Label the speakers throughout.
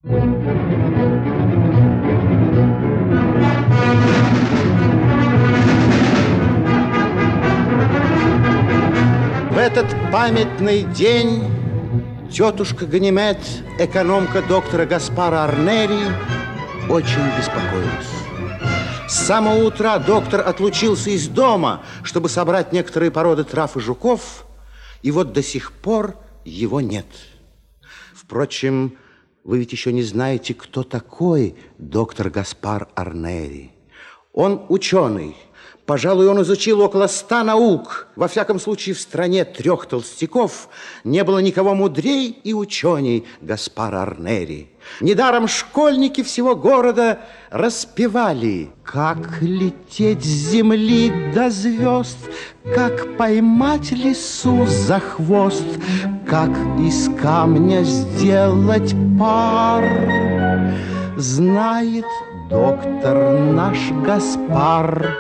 Speaker 1: В этот памятный день тетушка Ганимед, экономка доктора Гаспара Арнери, очень беспокоилась. С самого утра доктор отлучился из дома, чтобы собрать некоторые породы трав и жуков, и вот до сих пор его нет. Впрочем, вы ведь еще не знаете, кто такой доктор Гаспар Арнери. Он ученый. Пожалуй, он изучил около 100 наук. Во всяком случае, в стране 3 толстяков не было никого мудрей и ученей Гаспара Арнери. Недаром школьники всего города распевали: как лететь с земли до звезд, как поймать лису за хвост, как из камня сделать пар. Знает доктор наш Гаспар.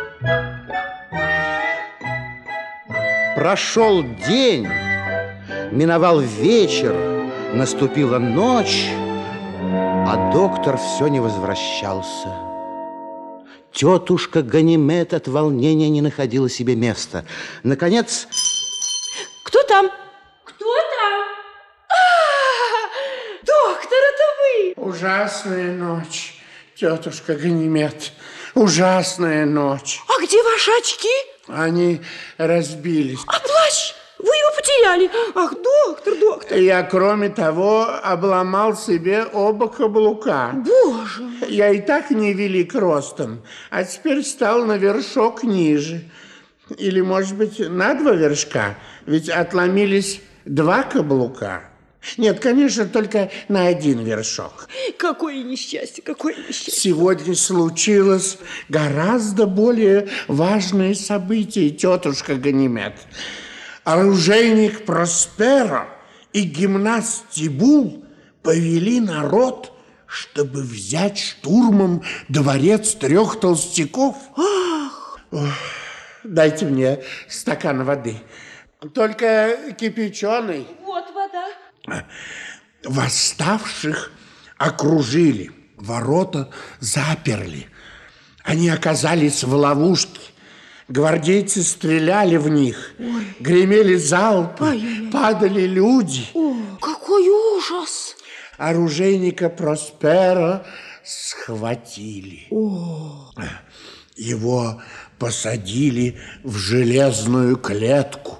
Speaker 1: Прошел день, миновал вечер, наступила ночь, а доктор все не возвращался. Тетушка Ганимед от волнения не находила себе места. Наконец...
Speaker 2: Кто там? Кто там? Доктор, это вы!
Speaker 3: Ужасная ночь, тетушка Ганимед. Ужасная ночь.
Speaker 2: А где ваши очки?
Speaker 3: Они разбились.
Speaker 2: А плащ? Вы его потеряли. Ах, доктор.
Speaker 3: Я, кроме того, обломал себе оба каблука.
Speaker 2: Боже.
Speaker 3: Я и так невелик ростом, а теперь стал на вершок ниже. Или, может быть, на 2 вершка, ведь отломились 2 каблука. Нет, конечно, только на 1 вершок.
Speaker 2: Какое несчастье, какое несчастье.
Speaker 3: Сегодня случилось гораздо более важное событие, тетушка Ганимед. Оружейник Просперо и гимнаст Тибул повели народ, чтобы взять штурмом дворец 3 толстяков.
Speaker 2: Ах!
Speaker 3: Дайте мне стакан воды, только кипяченый.
Speaker 2: Вот вода.
Speaker 3: Восставших окружили, ворота заперли. Они оказались в ловушке. Гвардейцы стреляли в них. Ой. Гремели залпы. Ой. Падали люди.
Speaker 2: О, какой ужас!
Speaker 3: Оружейника Просперо схватили.
Speaker 2: О.
Speaker 3: Его посадили в железную клетку.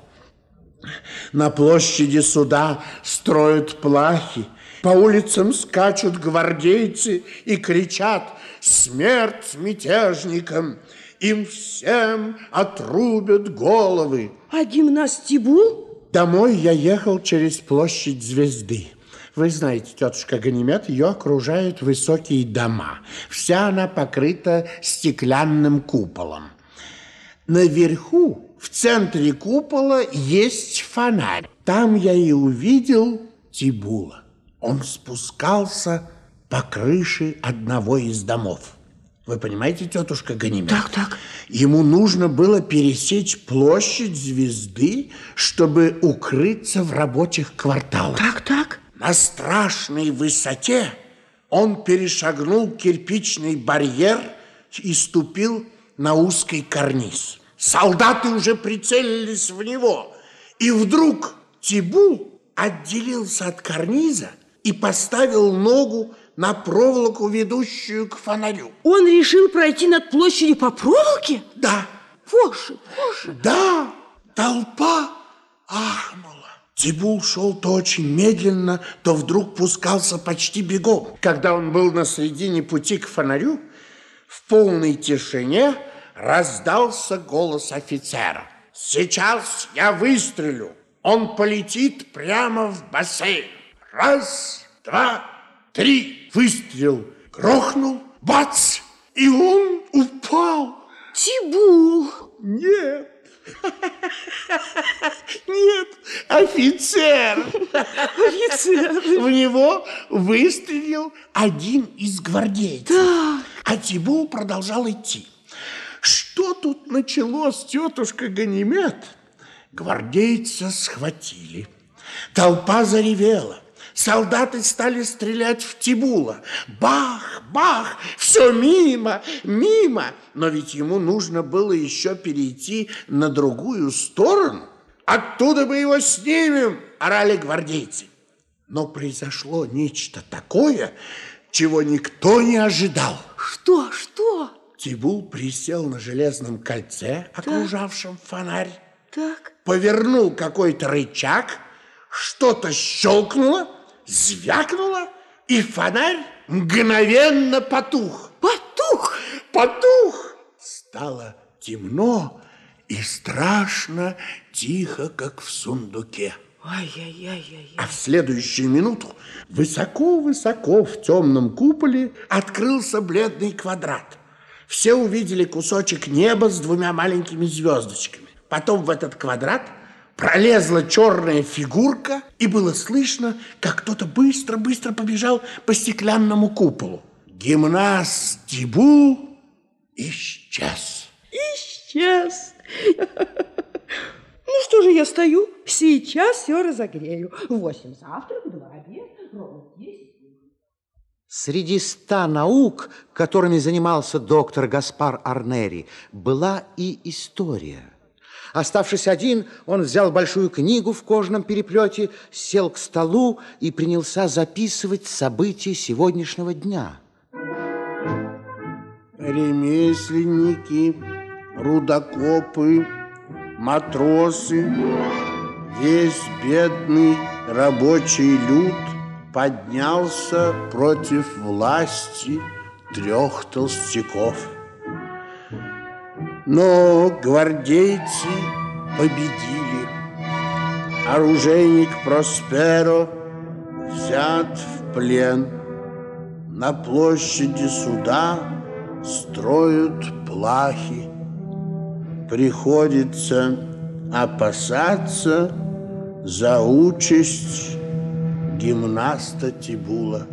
Speaker 3: На площади суда строят плахи, по улицам скачут гвардейцы и кричат: смерть мятежникам, им всем отрубят головы.
Speaker 2: А гимнаст Тибул?
Speaker 3: Домой я ехал через площадь Звезды. Вы знаете, тетушка Ганимед, ее окружают высокие дома. Вся она покрыта стеклянным куполом. Наверху, в центре купола, есть фонарь. Там я и увидел Тибула. Он спускался по крыше одного из домов. Вы понимаете, тетушка Ганимед?
Speaker 2: Так.
Speaker 3: Ему нужно было пересечь площадь Звезды, чтобы укрыться в рабочих кварталах.
Speaker 2: Так.
Speaker 3: На страшной высоте он перешагнул кирпичный барьер и ступил на узкий карниз. Солдаты уже прицелились в него. И вдруг Тибул отделился от карниза и поставил ногу на проволоку, ведущую к фонарю.
Speaker 2: Он решил пройти над площадью по проволоке?
Speaker 3: Да.
Speaker 2: Боже.
Speaker 3: Да, толпа ахнула. Тибул шел то очень медленно, то вдруг пускался почти бегом. Когда он был на середине пути к фонарю, в полной тишине раздался голос офицера. Сейчас я выстрелю. Он полетит прямо в бассейн. 1, 2, 3. Выстрел грохнул. Бац! И он упал.
Speaker 2: Тибул.
Speaker 3: Нет. Нет, офицер. В него выстрелил один из гвардейцев.
Speaker 2: Да.
Speaker 3: А Тибул продолжал идти. Что тут началось, тетушка Ганимед? Гвардейца схватили. Толпа заревела. Солдаты стали стрелять в Тибула. Бах, бах, все мимо, мимо. Но ведь ему нужно было еще перейти на другую сторону. Оттуда мы его снимем, орали гвардейцы. Но произошло нечто такое, чего никто не ожидал.
Speaker 2: Что, что?
Speaker 3: Тибул присел на железном кольце, окружавшем фонарь.
Speaker 2: Так.
Speaker 3: Повернул какой-то рычаг, что-то щелкнуло, звякнуло, и фонарь мгновенно потух.
Speaker 2: Потух?
Speaker 3: Потух! Стало темно и страшно тихо, как в сундуке.
Speaker 2: Ай-яй-яй-яй.
Speaker 3: А в следующую минуту высоко-высоко в темном куполе открылся бледный квадрат. Все увидели кусочек неба с двумя маленькими звездочками. Потом в этот квадрат пролезла черная фигурка, и было слышно, как кто-то быстро-быстро побежал по стеклянному куполу. Гимнаст Тибул исчез.
Speaker 2: Исчез. Ну что же я стою? Сейчас все разогрею. 8 завтрак, 2 обед, ровно 10.
Speaker 1: Среди 100 наук, которыми занимался доктор Гаспар Арнери, была и история. Оставшись один, он взял большую книгу в кожаном переплете, сел к столу и принялся записывать события сегодняшнего дня.
Speaker 3: Ремесленники, рудокопы, матросы, весь бедный рабочий люд поднялся против власти 3 толстяков. Но гвардейцы победили. Оружейник Просперо взят в плен. На площади суда строят плахи. Приходится опасаться за участь гимнаста Тибула.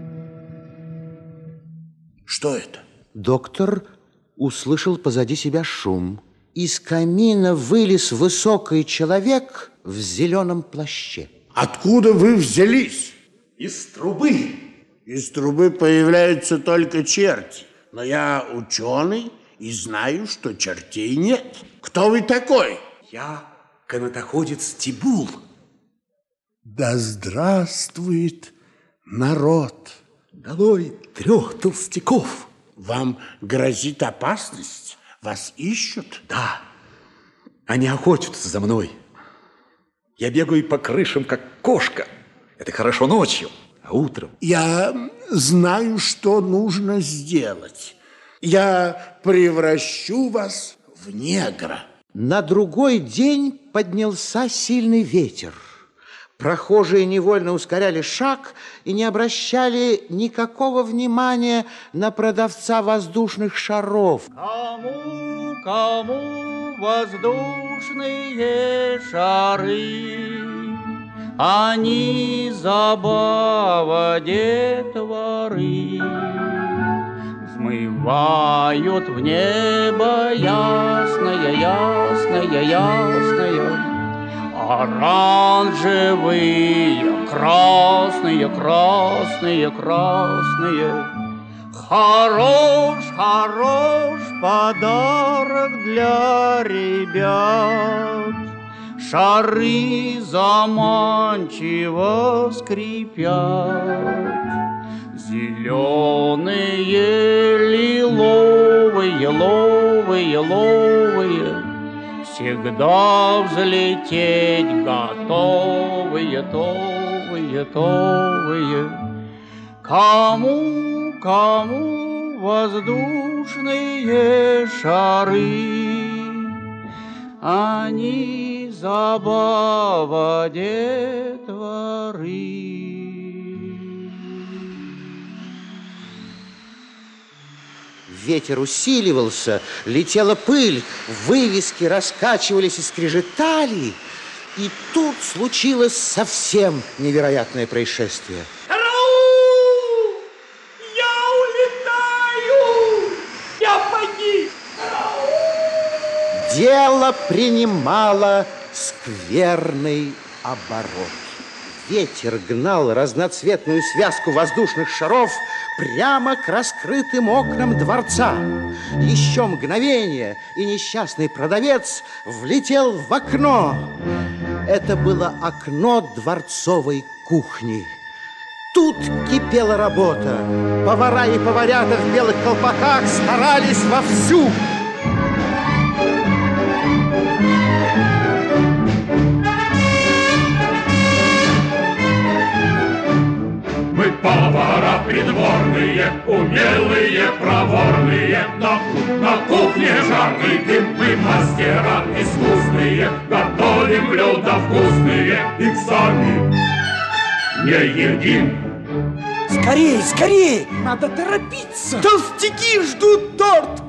Speaker 3: Что это?
Speaker 1: Доктор услышал позади себя шум. Из камина вылез высокий человек в зеленом плаще.
Speaker 3: Откуда вы взялись?
Speaker 4: Из трубы.
Speaker 3: Из трубы появляются только черти. Но я ученый и знаю, что чертей нет. Кто вы такой?
Speaker 4: Я канатоходец Тибул.
Speaker 3: Да здравствует народ!
Speaker 4: Долой 3 толстяков.
Speaker 3: Вам грозит опасность? Вас ищут?
Speaker 4: Да, они охотятся за мной. Я бегаю по крышам, как кошка. Это хорошо ночью, а утром...
Speaker 3: Я знаю, что нужно сделать. Я превращу вас в негра.
Speaker 1: На другой день поднялся сильный ветер. Прохожие невольно ускоряли шаг и не обращали никакого внимания на продавца воздушных шаров.
Speaker 5: Кому воздушные шары, они забава детворы, взмывают в небо ясное, ясное, ясное. Оранжевые, красные, красные, красные. Хорош, хорош подарок для ребят. Шары заманчиво скрипят. Зеленые, лиловые, ловые, ловые. Всегда взлететь готовые, товые, товые. Кому воздушные шары, они забава детворы.
Speaker 1: Ветер усиливался, летела пыль, вывески раскачивались и скрежетали. И тут случилось совсем невероятное происшествие.
Speaker 2: Караул! Я улетаю! Я погиб!
Speaker 1: Дело принимало скверный оборот. Ветер гнал разноцветную связку воздушных шаров прямо к раскрытым окнам дворца. Еще мгновение, и несчастный продавец влетел в окно. Это было окно дворцовой кухни. Тут кипела работа. Повара и поварята в белых колпаках старались вовсю.
Speaker 6: Мы повара придворные, умелые, проворные. На кухне жаркий дым, мы мастера искусные. Готовим блюда вкусные, их сами не едим.
Speaker 7: Скорей, скорей! Надо торопиться! Толстяки ждут торт!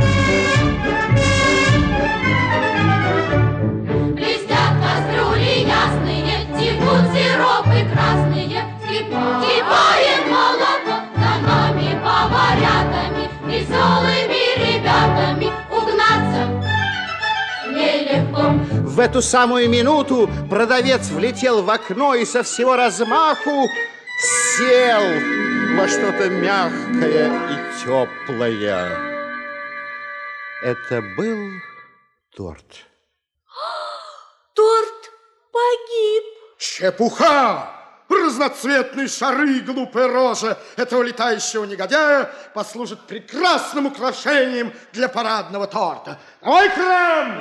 Speaker 8: Блестят кастрюли ясные, текут сиропы красные. Кипаем молоко за нами поварятами, веселыми ребятами угнаться нелегко.
Speaker 1: В эту самую минуту продавец влетел в окно и со всего размаху сел во что-то мягкое и теплое. Это был торт.
Speaker 2: Торт погиб.
Speaker 3: Чепуха! Разноцветные шары, глупая рожа этого летающего негодяя послужат прекрасным украшением для парадного торта. Давай крем!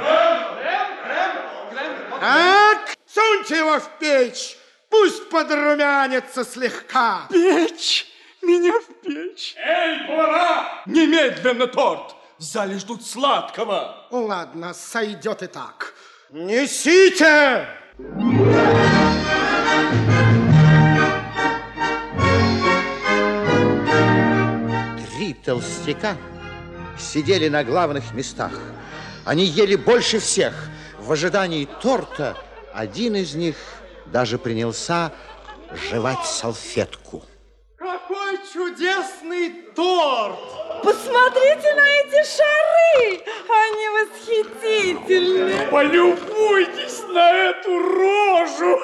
Speaker 3: Так, суньте его в печь, пусть подрумянится слегка.
Speaker 7: Печь! Меня в печь!
Speaker 6: Эй, повара!
Speaker 7: Немедленно торт! В зале ждут сладкого.
Speaker 3: Ладно, сойдет и так. Несите!
Speaker 1: Три толстяка сидели на главных местах. Они ели больше всех. В ожидании торта один из них даже принялся жевать салфетку.
Speaker 7: Какой чудесный торт!
Speaker 2: Посмотрите на эти шары! Они восхитительны!
Speaker 6: Полюбуйтесь на эту рожу!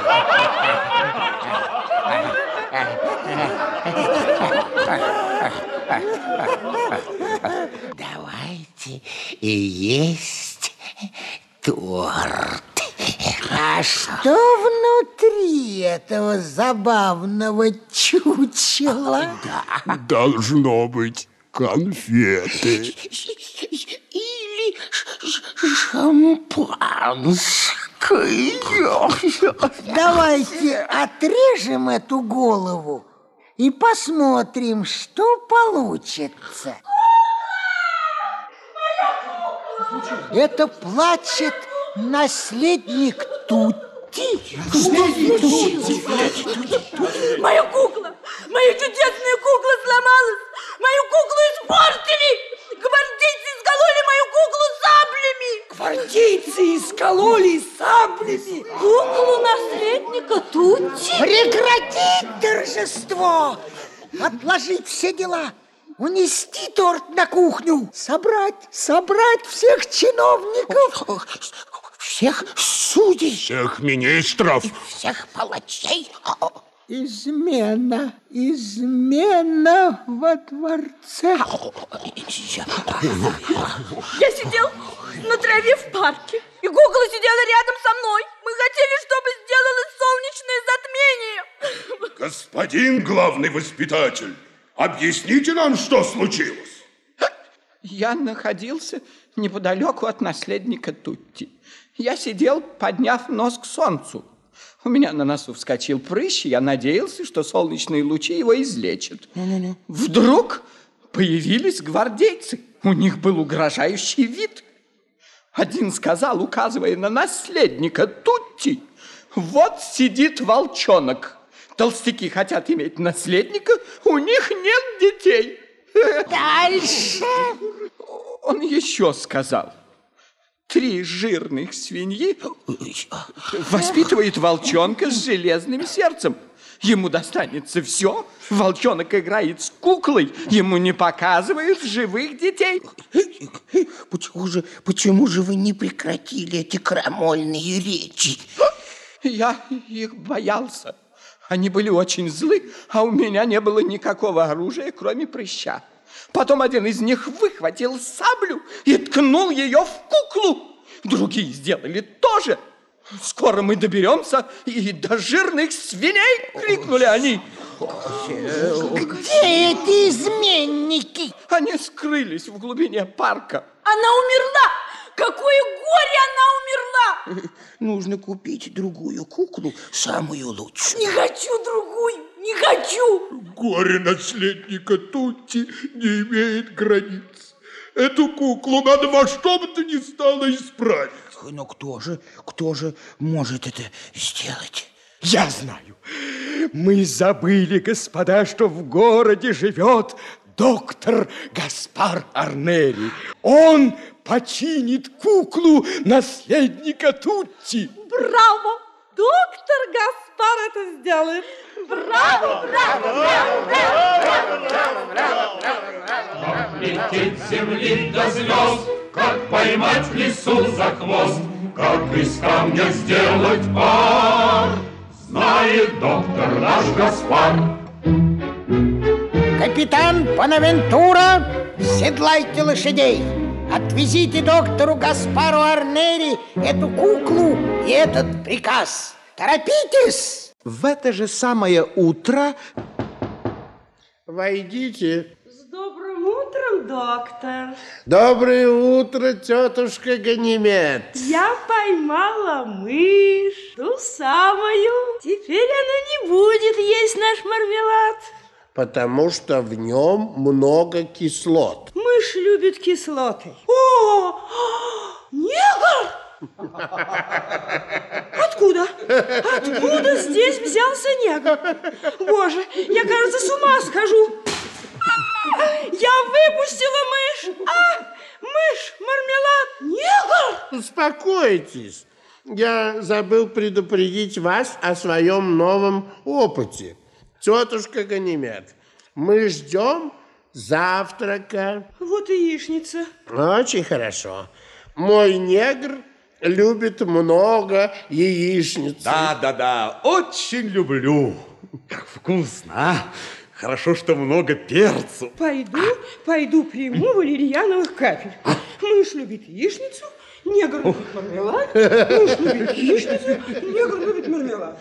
Speaker 9: Давайте и есть торт. А что внутри этого забавного чучела?
Speaker 6: Должно быть конфеты.
Speaker 9: Или шампанское. Давайте отрежем эту голову и посмотрим, что получится. Это плачет наследник Тутти.
Speaker 2: Моя кукла! Моя чудесная кукла сломалась! Мою куклу испортили! Гвардейцы искололи мою куклу саблями!
Speaker 7: Гвардейцы искололи саблями!
Speaker 2: Куклу наследника Тутти?
Speaker 9: Прекратить торжество! Отложить все дела! Унести торт на кухню! Собрать всех чиновников! Всех судей!
Speaker 6: Всех министров!
Speaker 9: Всех палачей! Измена во дворце.
Speaker 2: Я сидел на траве в парке, и кукла сидела рядом со мной. Мы хотели, чтобы сделалось солнечное затмение.
Speaker 6: Господин главный воспитатель, объясните нам, что случилось.
Speaker 5: Я находился неподалеку от наследника Тутти. Я сидел, подняв нос к солнцу. У меня на носу вскочил прыщ, и я надеялся, что солнечные лучи его излечат. Вдруг появились гвардейцы. У них был угрожающий вид. Один сказал, указывая на наследника Тутти: «Вот сидит волчонок. Толстяки хотят иметь наследника, у них нет детей».
Speaker 9: Дальше.
Speaker 5: Он еще сказал: 3 жирных свиньи воспитывает волчонка с железным сердцем. Ему достанется все. Волчонок играет с куклой, ему не показывают живых детей.
Speaker 9: Почему же вы не прекратили эти крамольные речи?
Speaker 5: Я их боялся. Они были очень злы, а у меня не было никакого оружия, кроме прыща. Потом один из них выхватил саблю и ткнул ее в куклу. Другие сделали то же. Скоро мы доберемся и до жирных свиней, крикнули они.
Speaker 9: Где эти изменники?
Speaker 5: Они скрылись в глубине парка.
Speaker 2: Она умерла! Какое горе, она умерла!
Speaker 9: Нужно купить другую куклу, самую лучшую.
Speaker 2: Не хочу другую, не хочу!
Speaker 6: Горе наследника Тутти не имеет границ. Эту куклу надо во что бы то ни стало исправить.
Speaker 9: Но кто же может это сделать?
Speaker 7: Я знаю. Мы забыли, господа, что в городе живет доктор Гаспар Арнери. Он починит куклу наследника Тутти.
Speaker 2: Браво! Доктор Гаспар это сделает. Браво! Браво!
Speaker 10: Как лететь с земли до звезд, как поймать в лесу за хвост, как из камня сделать пар, знает доктор наш Гаспар.
Speaker 9: Капитан Бонавентура, седлайте лошадей. Отвезите доктору Гаспару Арнери эту куклу и этот приказ. Торопитесь!
Speaker 1: В это же самое утро...
Speaker 3: Войдите.
Speaker 2: С добрым утром, доктор.
Speaker 3: Доброе утро, тетушка Ганимед.
Speaker 2: Я поймала мышь, ту самую. Теперь она не будет есть наш мармелад.
Speaker 3: Потому что в нем много кислот.
Speaker 2: Мышь любит кислоты. О, негр! Откуда? Откуда здесь взялся негр? Боже, я, кажется, с ума схожу. Я выпустила мышь. Мышь, мармелад, негр!
Speaker 3: Успокойтесь. Я забыл предупредить вас о своем новом опыте. Тетушка Ганимед, мы ждем завтрака.
Speaker 2: Вот и яичница.
Speaker 3: Очень хорошо. Мой негр любит много яичницы.
Speaker 4: Да, очень люблю. Как вкусно, а? Хорошо, что много перцу.
Speaker 2: Пойду приму валерьяновых капель. Мышь любит яичницу, негр любит мармелад. Мышь любит яичницу, негр любит мармелад.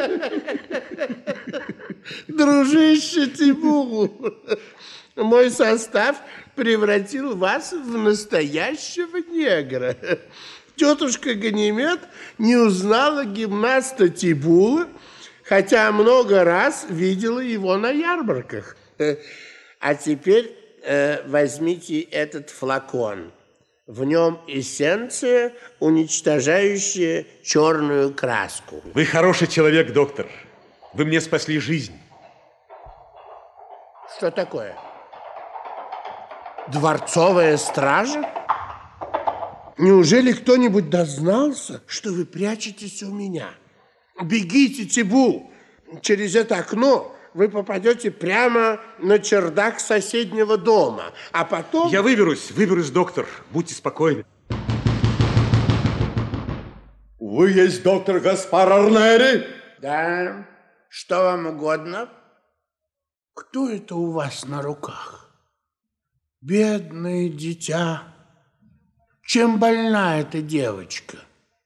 Speaker 3: Дружище Тибул, мой состав превратил вас в настоящего негра. Тетушка Ганимед не узнала гимнаста Тибула, хотя много раз видела его на ярмарках. А теперь возьмите этот флакон. В нем эссенция, уничтожающая черную краску.
Speaker 4: Вы хороший человек, доктор. Вы мне спасли жизнь.
Speaker 3: Что такое? Дворцовая стража? Неужели кто-нибудь дознался, что вы прячетесь у меня? Бегите, Тибул! Через это окно вы попадете прямо на чердак соседнего дома, а потом...
Speaker 4: Я выберусь, доктор. Будьте спокойны.
Speaker 7: Вы есть доктор Гаспар Арнери?
Speaker 3: Да. Что вам угодно? Кто это у вас на руках? Бедное дитя. Чем больна эта девочка?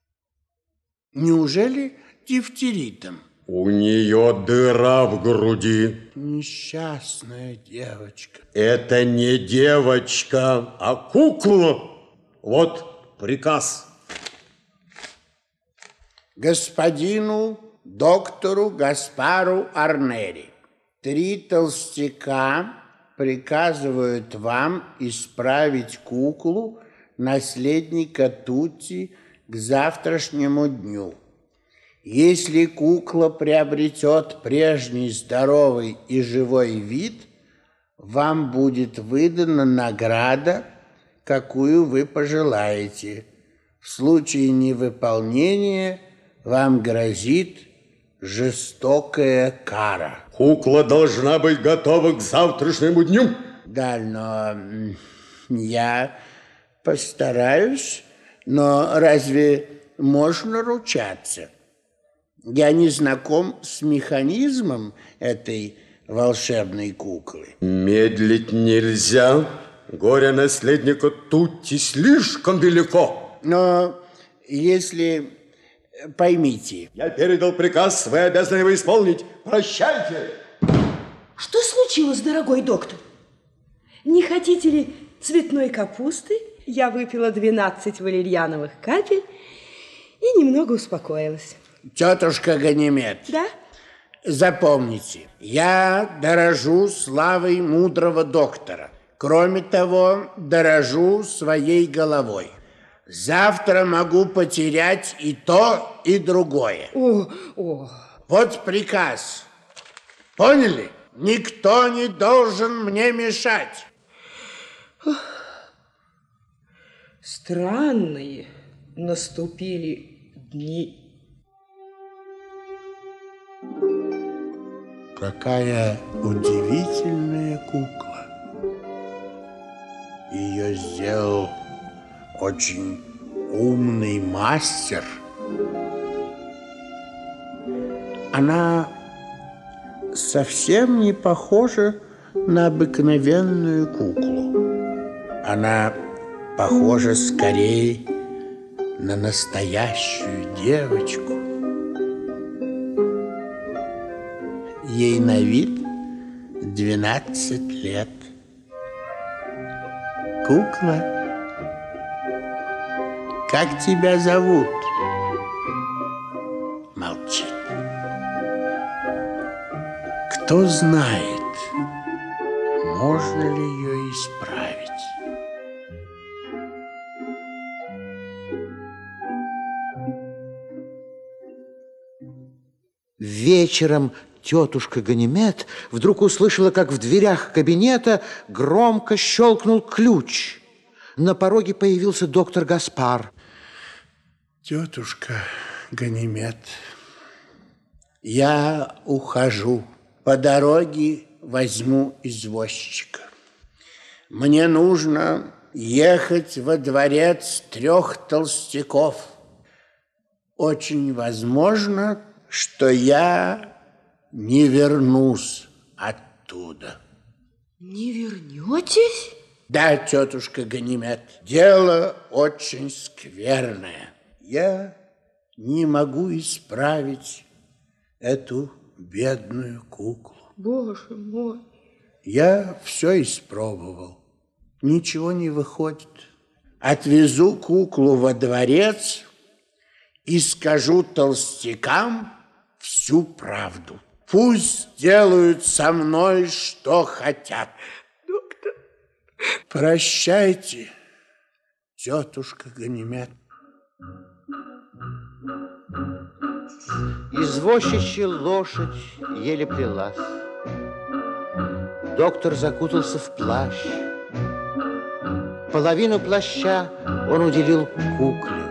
Speaker 3: Неужели дифтеритом?
Speaker 7: У нее дыра в груди.
Speaker 3: Несчастная девочка.
Speaker 7: Это не девочка, а кукла. Вот приказ.
Speaker 3: Господину доктору Гаспару Арнери. 3 толстяка приказывают вам исправить куклу наследника Тутти к завтрашнему дню. Если кукла приобретет прежний здоровый и живой вид, вам будет выдана награда, какую вы пожелаете. В случае невыполнения вам грозит жестокая кара.
Speaker 7: Кукла должна быть готова к завтрашнему дню.
Speaker 3: Да, но я постараюсь, но разве можно ручаться? Я не знаком с механизмом этой волшебной куклы.
Speaker 11: Медлить нельзя. Горе наследника Тутти слишком велико.
Speaker 3: Но если... Поймите.
Speaker 11: Я передал приказ, вы обязаны его исполнить. Прощайте.
Speaker 2: Что случилось, дорогой доктор? Не хотите ли цветной капусты? Я выпила 12 валерьяновых капель и немного успокоилась.
Speaker 3: Тетушка Ганимед.
Speaker 2: Да?
Speaker 3: Запомните, я дорожу славой мудрого доктора. Кроме того, дорожу своей головой. Завтра могу потерять и то, и другое. Вот приказ. Поняли? Никто не должен мне мешать.
Speaker 2: Странные наступили дни.
Speaker 3: Какая удивительная кукла. Ее сделал очень умный мастер. Она совсем не похожа на обыкновенную куклу. Она похожа скорее на настоящую девочку. Ей на вид 12 лет. Кукла, как тебя зовут? Молчит. Кто знает, можно ли ее исправить?
Speaker 1: Вечером тетушка Ганимед вдруг услышала, как в дверях кабинета громко щелкнул ключ. На пороге появился доктор Гаспар.
Speaker 3: Тетушка Ганимед, я ухожу. По дороге возьму извозчика. Мне нужно ехать во дворец 3 толстяков. Очень возможно, что я не вернусь оттуда.
Speaker 2: Не вернетесь?
Speaker 3: Да, тетушка Ганимед, дело очень скверное. Я не могу исправить эту бедную куклу.
Speaker 2: Боже мой.
Speaker 3: Я все испробовал. Ничего не выходит. Отвезу куклу во дворец и скажу толстякам всю правду. Пусть делают со мной, что хотят.
Speaker 2: Доктор.
Speaker 3: Прощайте, тетушка Ганимед.
Speaker 1: Извозчичья лошадь еле плелась. Доктор закутался в плащ. Половину плаща он уделил кукле.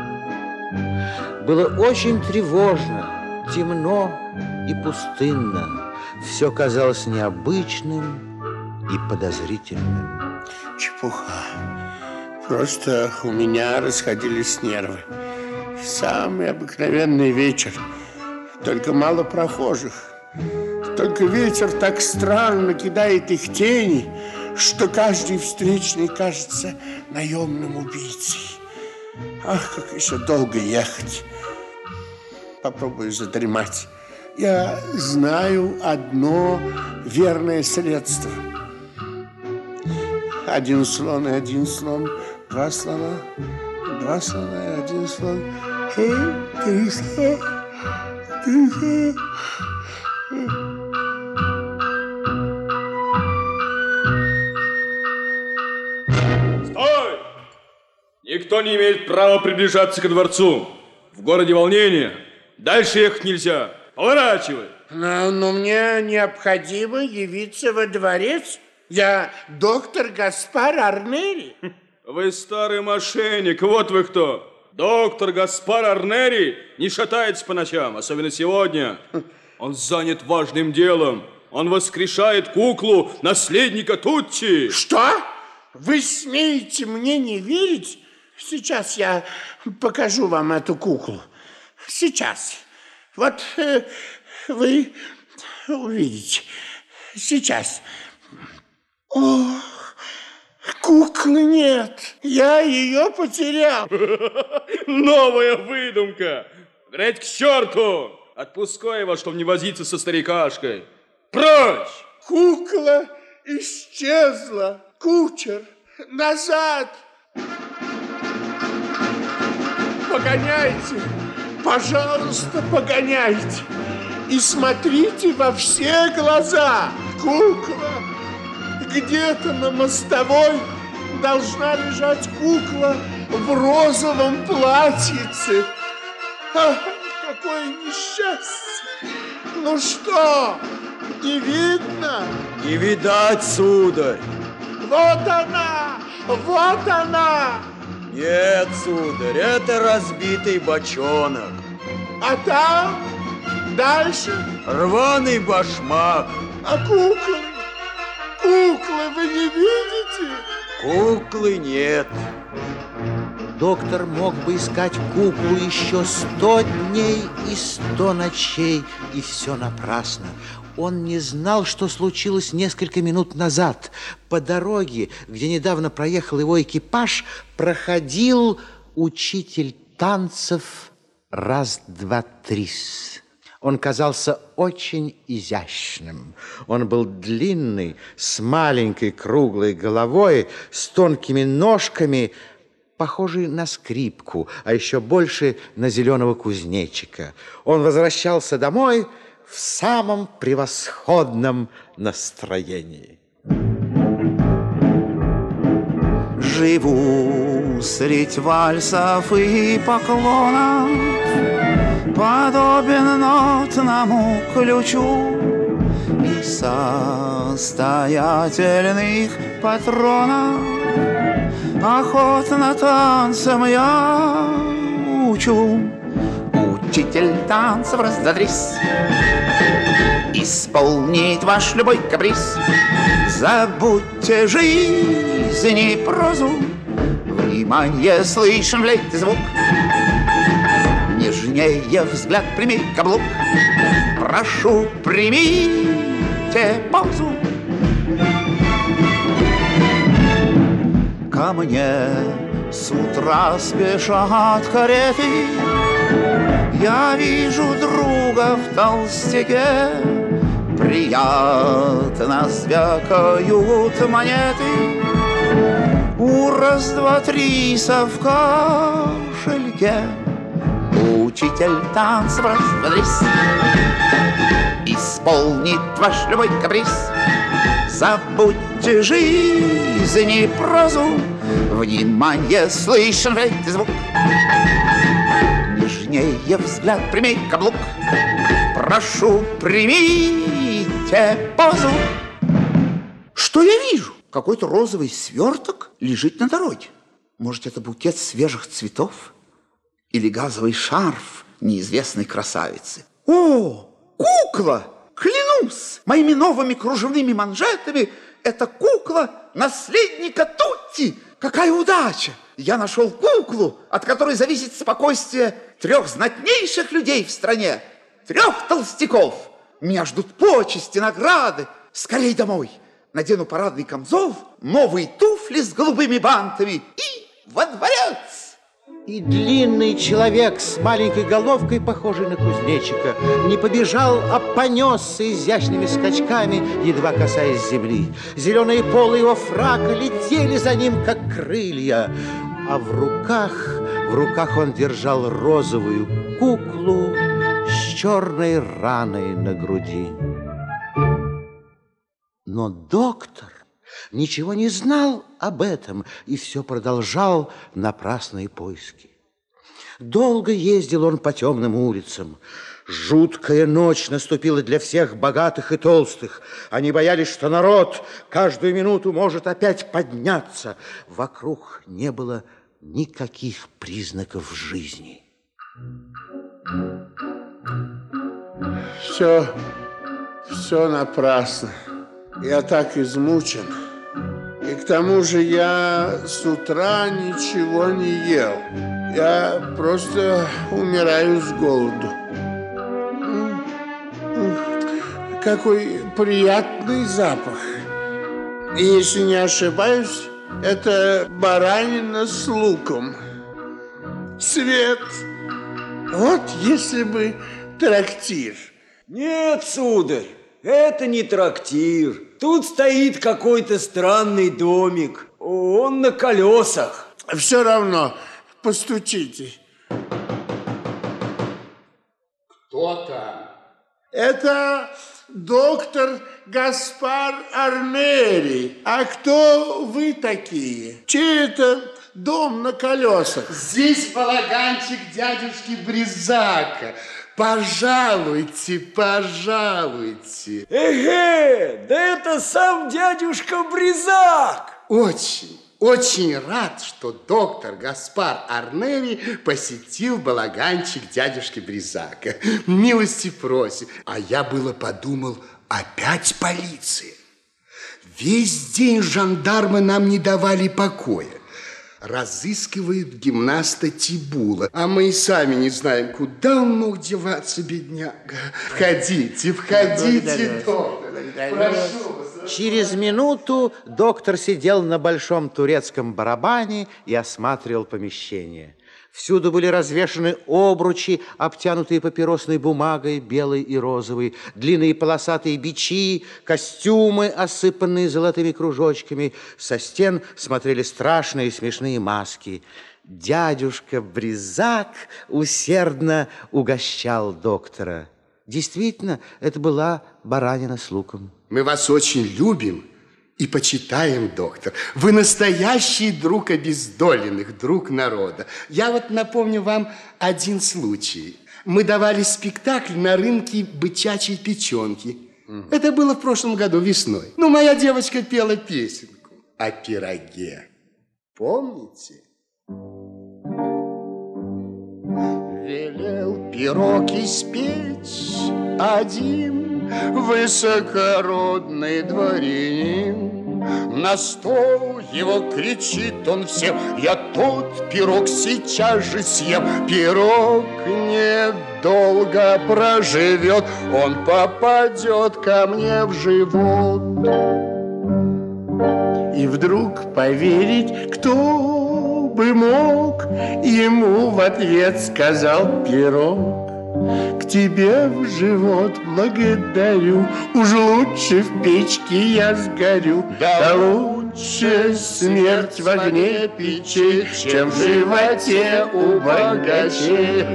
Speaker 1: Было очень тревожно, темно и пустынно. Все казалось необычным и подозрительным.
Speaker 3: Чепуха. Просто у меня расходились нервы. Самый обыкновенный вечер. Только мало прохожих. Только ветер так странно кидает их тени, что каждый встречный кажется наемным убийцей. Ах, как еще долго ехать. Попробую задремать. Я знаю одно верное средство. 1 слон и 1 слон, 2 слона, 2 слона и 1 слон, 3 слона, 3 слона.
Speaker 7: Стой! Никто не имеет права приближаться ко дворцу. В городе волнение. Дальше ехать нельзя. Поворачивай.
Speaker 3: Но мне необходимо явиться во дворец. Я доктор Гаспар Арнери.
Speaker 7: Вы старый мошенник, вот вы кто. Доктор Гаспар Арнери не шатается по ночам, особенно сегодня. Он занят важным делом. Он воскрешает куклу наследника Тутти.
Speaker 3: Что? Вы смеете мне не верить? Сейчас я покажу вам эту куклу. Сейчас. Вот вы увидите. Сейчас. Ох, куклы нет. Я ее потерял.
Speaker 7: Новая выдумка. Греть к черту. Отпускай его, чтобы не возиться со старикашкой. Прочь!
Speaker 3: Кукла исчезла. Кучер, назад. Погоняйте. Пожалуйста, погоняйте. И смотрите во все глаза. Кукла. Где-то на мостовой должна лежать кукла в розовом платьице. Ах, какое несчастье! Ну что, не видно?
Speaker 11: Не видать, сударь.
Speaker 3: Вот она! Вот она!
Speaker 11: Нет, сударь, это разбитый бочонок.
Speaker 3: А там? Дальше?
Speaker 11: Рваный башмак.
Speaker 3: А куклы? Куклы вы не видите?
Speaker 11: Куклы нет.
Speaker 1: Доктор мог бы искать куклу еще 100 дней и 100 ночей, и все напрасно. Он не знал, что случилось несколько минут назад. По дороге, где недавно проехал его экипаж, проходил учитель танцев раз, два, трис. Он казался очень изящным. Он был длинный, с маленькой круглой головой, с тонкими ножками, похожий на скрипку, а еще больше на зеленого кузнечика. Он возвращался домой в самом превосходном настроении.
Speaker 9: Живу средь вальсов и поклонов, подобен нотному ключу и состоятельных патронов. Охотно танцем я учу. Учитель танцев раз-два-трис исполнит ваш любой каприз. Забудьте жизнь и прозу, внимание, слышен в лете звук. Нежнее взгляд, прими каблук. Прошу, примите позу. Ко мне с утра спешат кареты. Я вижу друга в толстяке. Приятно звякают монеты. У раз-два-триса в кошельке. Учитель танцев раз-два-трис исполнит ваш любой каприз. Забудьте жизнь и прозу, внимание, слышен в звук. Нежнее взгляд, прими каблук. Прошу, примите позу. Что я вижу? Какой-то розовый сверток лежит на дороге. Может, это букет свежих цветов? Или газовый шарф неизвестной красавицы? О, кукла! Клянусь, моими новыми кружевными манжетами это кукла наследника Тутти. Какая удача! Я нашел куклу, от которой зависит спокойствие 3 знатнейших людей в стране. 3 толстяков. Меня ждут почести, награды. Скорей домой. Надену парадный камзол, новые туфли с голубыми бантами и во дворец.
Speaker 1: И длинный человек с маленькой головкой, похожий на кузнечика, не побежал, а понесся изящными скачками, едва касаясь земли. Зеленые полы его фрака летели за ним, как крылья, а в руках он держал розовую куклу с черной раной на груди. Но доктор ничего не знал об этом и все продолжал напрасные поиски. Долго ездил он по темным улицам. Жуткая ночь наступила для всех богатых и толстых. Они боялись, что народ каждую минуту может опять подняться. Вокруг не было никаких признаков жизни.
Speaker 3: Все напрасно. Я так измучен. И к тому же я с утра ничего не ел. Я просто умираю с голоду. какой приятный запах. Если не ошибаюсь, это баранина с луком. Свет. Вот если бы трактир.
Speaker 12: Нет, сударь, это не трактир. Тут стоит какой-то странный домик. Он на колесах.
Speaker 3: Все равно, постучите. Кто там? Это доктор Гаспар Арнери. А кто вы такие? Чей это дом на колесах?
Speaker 13: Здесь балаганчик дядюшки Бризака. Пожалуйте, пожалуйте.
Speaker 12: Эге, да это сам дядюшка Бризак.
Speaker 13: Очень рад, что доктор Гаспар Арнери посетил балаганчик дядюшки Бризака. Милости просим. А я было подумал, опять полиция. Весь день жандармы нам не давали покоя. Разыскивают гимнаста Тибула, а мы и сами не знаем, куда он мог деваться, бедняга. Входите, доктор. Прошу вас.
Speaker 1: Через минуту доктор сидел на большом турецком барабане и осматривал помещение. Всюду были развешаны обручи, обтянутые папиросной бумагой, белой и розовой, длинные полосатые бичи, костюмы, осыпанные золотыми кружочками. Со стен смотрели страшные и смешные маски. Дядюшка Бризак усердно угощал доктора. Действительно, это была баранина с луком.
Speaker 13: Мы вас очень любим и почитаем, доктор. Вы настоящий друг обездоленных, друг народа. Я вот напомню вам один случай. Мы давали спектакль на рынке бычачьей печенки. Это было в прошлом году весной. Ну, моя девочка пела песенку о пироге. Помните? Велел пирог испечь один высокородный дворянин. На стол его кричит он всем: я тот пирог сейчас же съем. Пирог недолго проживет, он попадет ко мне в живот. И вдруг поверить, кто бы мог, ему в ответ сказал пирог: к тебе в живот благодарю, уж лучше в печке я сгорю. Да лучше смерть в огне печи, чем в животе у богачей.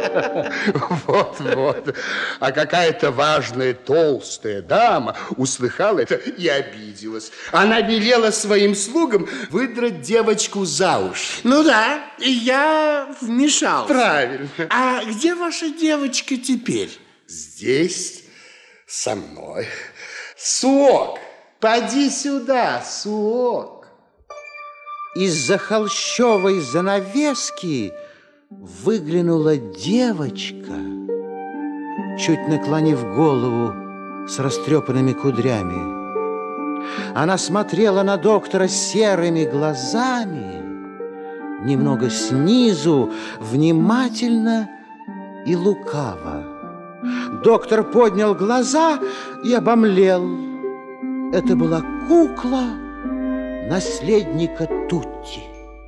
Speaker 13: Вот. А какая-то важная толстая дама услыхала это и обиделась. Она велела своим слугам выдрать девочку за уши.
Speaker 3: Ну да, и я вмешался.
Speaker 13: Правильно.
Speaker 3: А где ваша девочка теперь?
Speaker 13: Здесь со мной. Суок, поди сюда, Суок.
Speaker 1: Из-за холщовой занавески выглянула девочка, чуть наклонив голову с растрепанными кудрями. Она смотрела на доктора серыми глазами, немного снизу, внимательно и лукаво. Доктор поднял глаза и обомлел. Это была кукла наследника Тутти.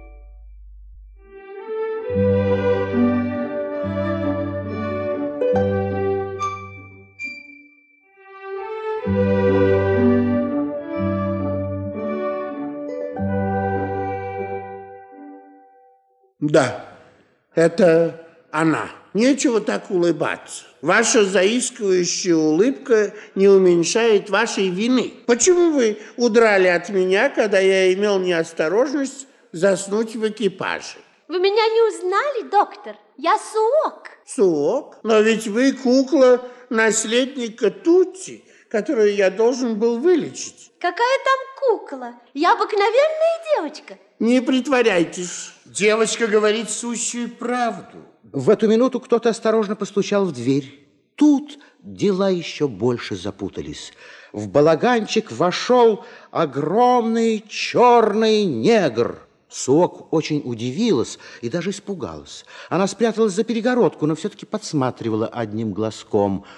Speaker 3: Да, это она. Нечего так улыбаться. Ваша заискивающая улыбка не уменьшает вашей вины. Почему вы удрали от меня, когда я имел неосторожность заснуть в экипаже?
Speaker 8: Вы меня не узнали, доктор? Я Суок.
Speaker 3: Суок? Но ведь вы кукла наследника Тутти, которую я должен был вылечить.
Speaker 8: Какая там кукла? Я обыкновенная девочка.
Speaker 3: Не притворяйтесь.
Speaker 13: Девочка говорит сущую правду.
Speaker 1: В эту минуту кто-то осторожно постучал в дверь. Тут дела еще больше запутались. В балаганчик вошел огромный черный негр. Суок очень удивилась и даже испугалась. Она спряталась за перегородку, но все-таки подсматривала одним глазком.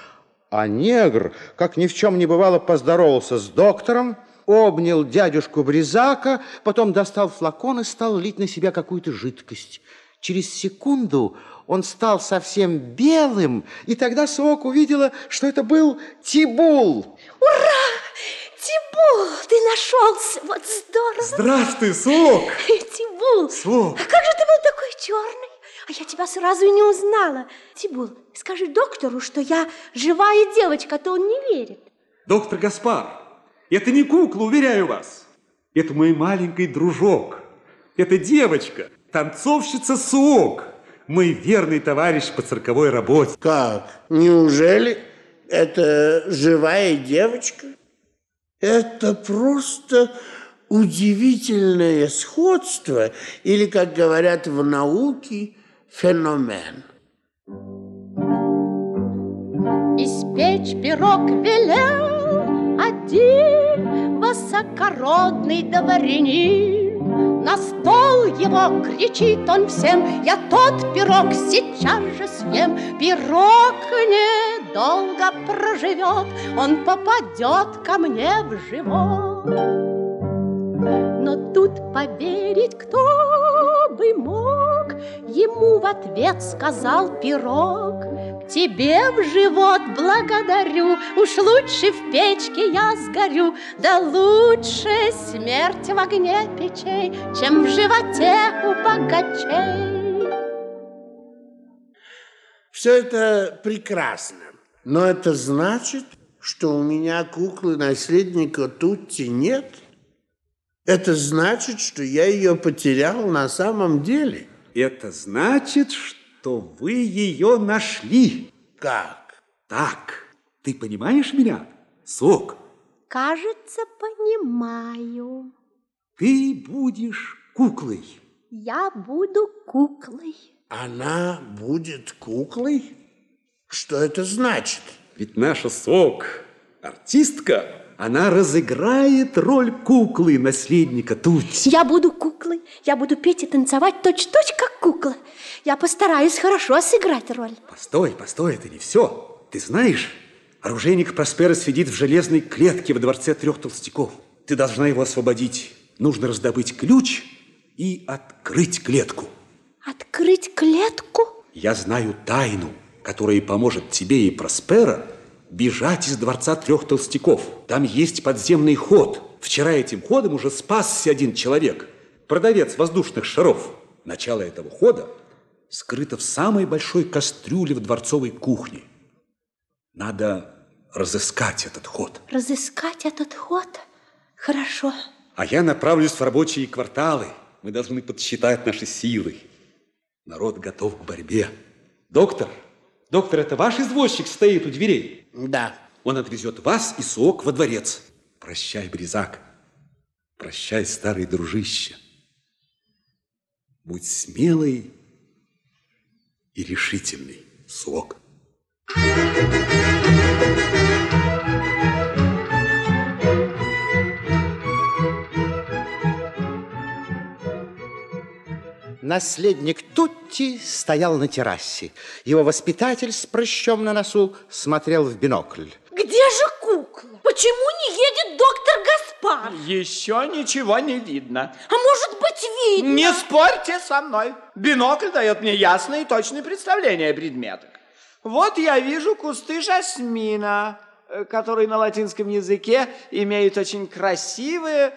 Speaker 1: А негр, как ни в чем не бывало, поздоровался с доктором, обнял дядюшку Бризака, потом достал флакон и стал лить на себя какую-то жидкость. Через секунду он стал совсем белым, и тогда Суок увидела, что это был Тибул.
Speaker 8: Ура! Тибул, ты нашелся, вот здорово.
Speaker 4: Здравствуй, Суок.
Speaker 8: Тибул,
Speaker 4: Суок.
Speaker 8: А как же ты был такой черный? А я тебя сразу и не узнала. Тибул, скажи доктору, что я живая девочка, а то он не верит.
Speaker 4: Доктор Гаспар, это не кукла, уверяю вас. Это мой маленький дружок. Это девочка, танцовщица Суок, мой верный товарищ по цирковой работе.
Speaker 3: Как? Неужели это живая девочка? Это просто удивительное сходство, или, как говорят в науке, феномен.
Speaker 8: Испечь пирог велел один высокородный дворянин. На стол его кричит он всем: я тот пирог сейчас же съем. Пирог недолго проживет, он попадет ко мне в живот. Но тут поверить кто бы мог, ему в ответ сказал пирог: тебе в живот благодарю, уж лучше в печке я сгорю. Да лучше смерть в огне печей, чем в животе у богачей.
Speaker 3: Все это прекрасно, но это значит, что у меня куклы-наследника Тутти нет? Это значит, что я ее потерял на самом деле?
Speaker 4: Это значит, что вы ее нашли.
Speaker 3: Как?
Speaker 4: Так, ты понимаешь меня, Суок?
Speaker 8: Кажется, понимаю.
Speaker 4: Ты будешь куклой.
Speaker 8: Я буду куклой.
Speaker 3: Она будет куклой? Что это значит?
Speaker 4: Ведь наша Суок артистка. Она разыграет роль куклы наследника Тутти.
Speaker 8: Я буду куклой. Я буду петь и танцевать точь-в-точь, как кукла. Я постараюсь хорошо сыграть роль.
Speaker 4: Постой, это не все. Ты знаешь, оружейник Проспера сидит в железной клетке во дворце 3 толстяков. Ты должна его освободить. Нужно раздобыть ключ и открыть клетку.
Speaker 8: Открыть клетку?
Speaker 4: Я знаю тайну, которая поможет тебе и Проспера бежать из дворца 3 толстяков. Там есть подземный ход. Вчера этим ходом уже спасся один человек, продавец воздушных шаров. Начало этого хода скрыто в самой большой кастрюле в дворцовой кухне. Надо разыскать этот ход.
Speaker 8: Разыскать этот ход? Хорошо.
Speaker 4: А я направлюсь в рабочие кварталы. Мы должны подсчитать наши силы. Народ готов к борьбе. Доктор, это ваш извозчик стоит у дверей?
Speaker 3: Да.
Speaker 4: Он отвезет вас и Суок во дворец. Прощай, Бризак. Прощай, старый дружище. Будь смелый и решительный, Суок.
Speaker 1: Наследник Тутти стоял на террасе. Его воспитатель с прыщом на носу смотрел в бинокль.
Speaker 8: Где же кукла? Почему не едет доктор Гаспар?
Speaker 5: Еще ничего не видно.
Speaker 8: А может быть, видно?
Speaker 5: Не спорьте со мной. Бинокль дает мне ясное и точное представление о предметах. Вот я вижу кусты жасмина, которые на латинском языке имеют очень красивые,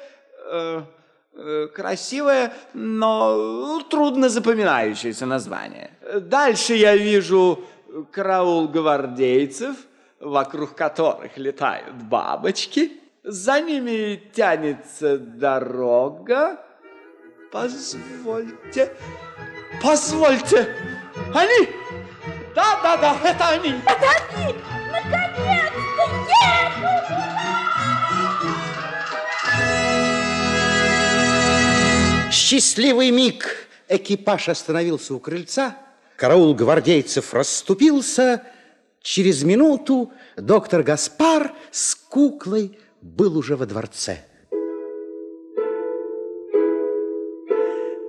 Speaker 5: но трудно запоминающееся название. Дальше я вижу караул гвардейцев, вокруг которых летают бабочки. За ними тянется дорога. Позвольте. Они! Да, это они!
Speaker 8: Это они! Наконец-то едут!
Speaker 1: Счастливый миг. Экипаж остановился у крыльца. Караул гвардейцев расступился. Через минуту доктор Гаспар с куклой был уже во дворце.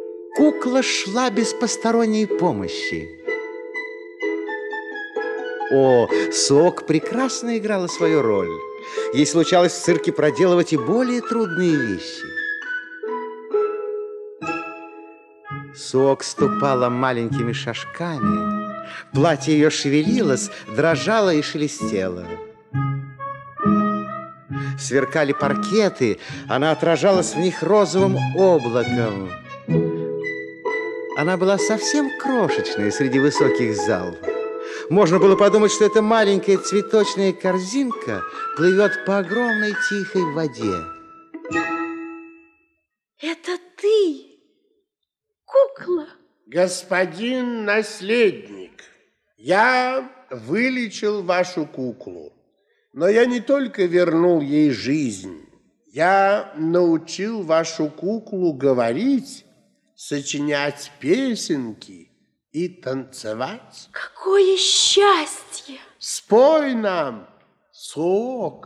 Speaker 1: Кукла шла без посторонней помощи. О, Сок прекрасно играла свою роль. Ей случалось в цирке проделывать и более трудные вещи. Сок ступала маленькими шажками. Платье ее шевелилось, дрожало и шелестело. Сверкали паркеты, она отражалась в них розовым облаком. Она была совсем крошечной среди высоких залов. Можно было подумать, что эта маленькая цветочная корзинка плывет по огромной тихой воде.
Speaker 2: Это ты, кукла?
Speaker 3: Господин наследник, я вылечил вашу куклу, но я не только вернул ей жизнь, я научил вашу куклу говорить, сочинять песенки и танцевать.
Speaker 2: Какое счастье!
Speaker 3: Спой нам, Сок.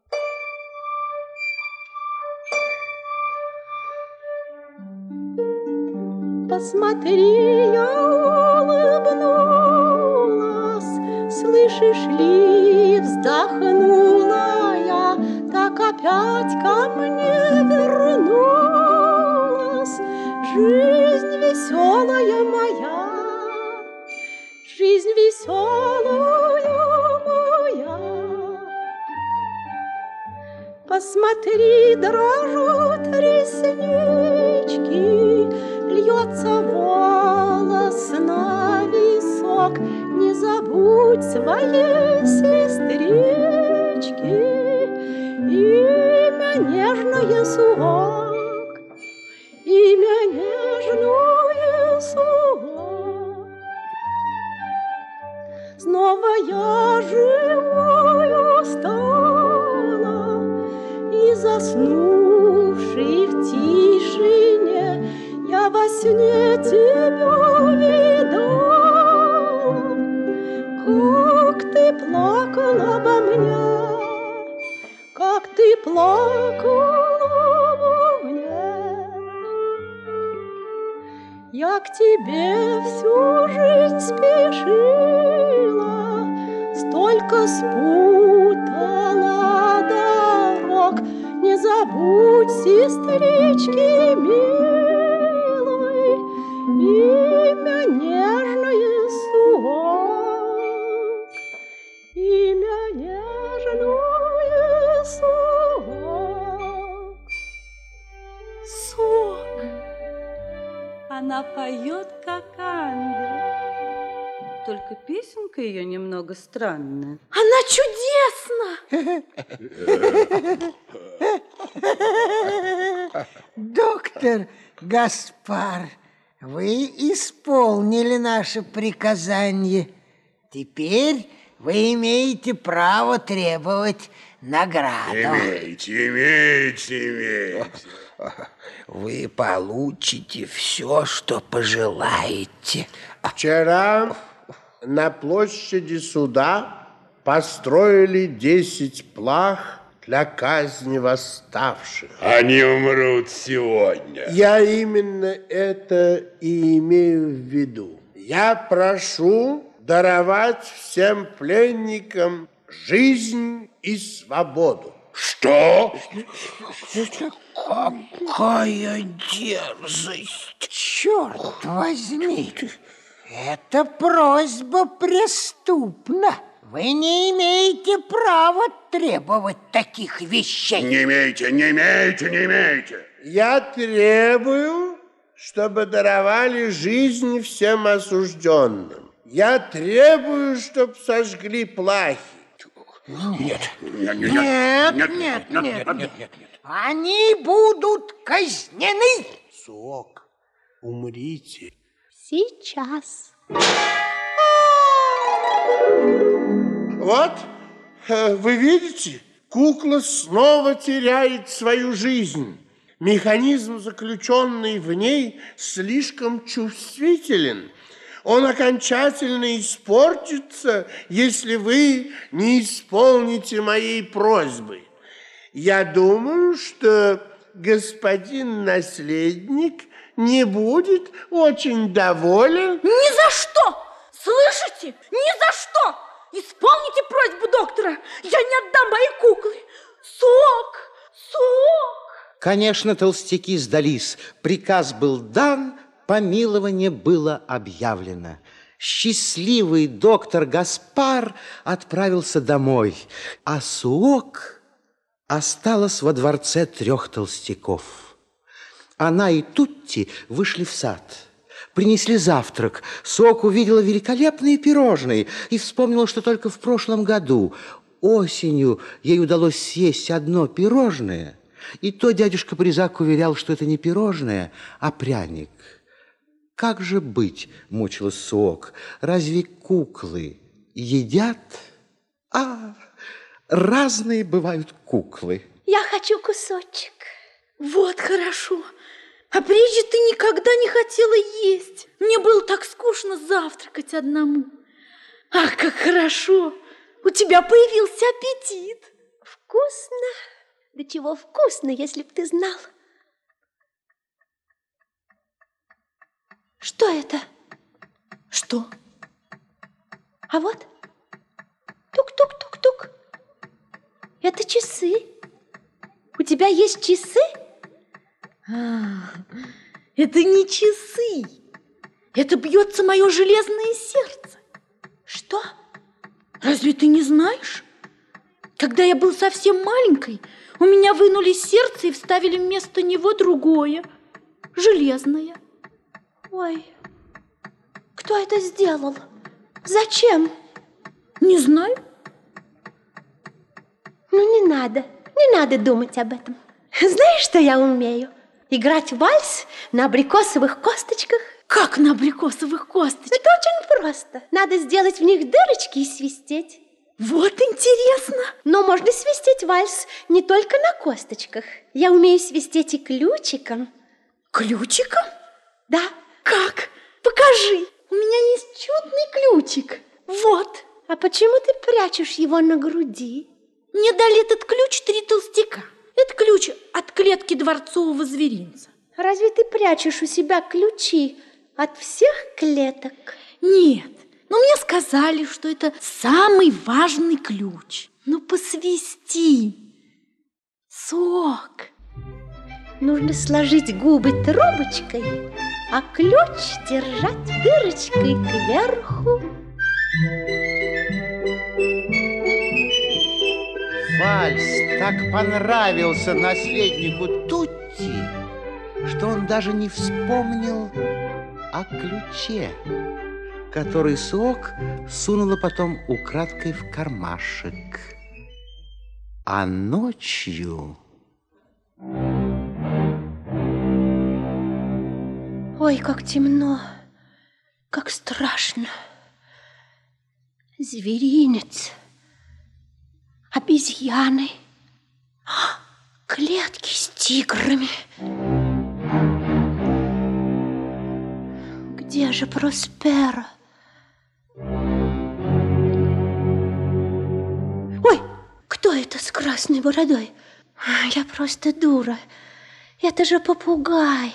Speaker 8: Посмотри, я улыбнулась, слышишь ли, вздохнула я, так опять ко мне вернулась жизнь веселая моя, жизнь веселая моя. Посмотри, дрожат реснички, льется волос на висок, не забудь своей сестрички имя нежное Сок, имя нежное Сок. Снова я живою стала и, заснувший в тишине, я во сне тебя видала, как ты плакала обо мне, как ты плакала обо мне. Я к тебе всю жизнь спешила, столько спутала дорог, не забудь, сестрички милой, имя нежное Сок, имя нежное Сок.
Speaker 2: Сок! Она поет, как ангел.
Speaker 14: Только песенка ее немного странная.
Speaker 2: Она чудесна!
Speaker 15: Доктор Гаспар, вы исполнили наше приказание. Теперь вы имеете право требовать награду.
Speaker 6: Имеете.
Speaker 15: Вы получите все, что пожелаете.
Speaker 3: Вчера на площади суда построили 10 плах для казни восставших.
Speaker 6: Они умрут сегодня.
Speaker 3: Я именно это и имею в виду. Я прошу даровать всем пленникам жизнь и свободу.
Speaker 6: Что?
Speaker 15: Какая дерзость! Черт возьми! Эта просьба преступна. Вы не имеете права требовать таких вещей.
Speaker 6: Не имеете.
Speaker 3: Я требую, чтобы даровали жизнь всем осужденным. Я требую, чтобы сожгли плахи.
Speaker 15: Нет. Они будут казнены.
Speaker 3: Сок, умрите.
Speaker 8: Сейчас.
Speaker 3: Вот, вы видите, кукла снова теряет свою жизнь. Механизм, заключенный в ней, слишком чувствителен. Он окончательно испортится, если вы не исполните моей просьбы. Я думаю, что господин наследник не будет очень доволен.
Speaker 2: Ни за что! Слышите? Ни за что!
Speaker 16: исполните просьбу доктора. Я не отдам мои куклы. Сок! Сок!
Speaker 1: Конечно, толстяки сдались. Приказ был дан, помилование было объявлено. Счастливый доктор Гаспар отправился домой, а Суок осталась во дворце 3 толстяков. Она и Тутти вышли в сад. Принесли завтрак. Суок увидела великолепные пирожные и вспомнила, что только в прошлом году осенью ей удалось съесть одно пирожное, и то дядюшка Бризак уверял, что это не пирожное, а пряник. Как же быть, мучилась Суок, разве куклы едят? Разные бывают куклы.
Speaker 8: Я хочу кусочек.
Speaker 16: Вот хорошо. А прежде ты никогда не хотела есть. Мне было так скучно завтракать одному. Ах, как хорошо. У тебя появился аппетит.
Speaker 8: Вкусно? Да чего вкусно, если б ты знал. Что это?
Speaker 16: Что?
Speaker 8: А вот. Тук-тук-тук-тук. Это часы. У тебя есть часы?
Speaker 16: Это не часы. Это бьется мое железное сердце.
Speaker 8: Что?
Speaker 16: Разве ты не знаешь? Когда я был совсем маленькой, у меня вынули сердце и вставили вместо него другое, железное.
Speaker 8: Ой, кто это сделал? Зачем?
Speaker 16: Не знаю.
Speaker 8: Ну, не надо думать об этом. Знаешь, что я умею? Играть вальс на абрикосовых косточках.
Speaker 16: Как на абрикосовых косточках?
Speaker 8: Это очень просто. Надо сделать в них дырочки и свистеть.
Speaker 16: Вот интересно.
Speaker 8: Но можно свистеть вальс не только на косточках. Я умею свистеть и ключиком.
Speaker 16: Ключиком?
Speaker 8: Да.
Speaker 16: Как? Покажи. У меня есть чудный ключик. Вот.
Speaker 8: А почему ты прячешь его на груди?
Speaker 16: Мне дали этот ключ 3 толстяка. Это ключ от клетки дворцового зверинца.
Speaker 8: Разве ты прячешь у себя ключи от всех клеток?
Speaker 16: Нет. Но мне сказали, что это самый важный ключ. Ну, посвисти. Сок.
Speaker 8: Нужно сложить губы трубочкой, а ключ держать дырочкой кверху.
Speaker 1: Вальс так понравился наследнику Тутти, что он даже не вспомнил о ключе, который Суок сунула потом украдкой в кармашек. А ночью...
Speaker 8: Ой, как темно, как страшно. Зверинец, обезьяны, клетки с тиграми. Где же Проспера? Ой, кто это с красной бородой? Я просто дура. Это же попугай.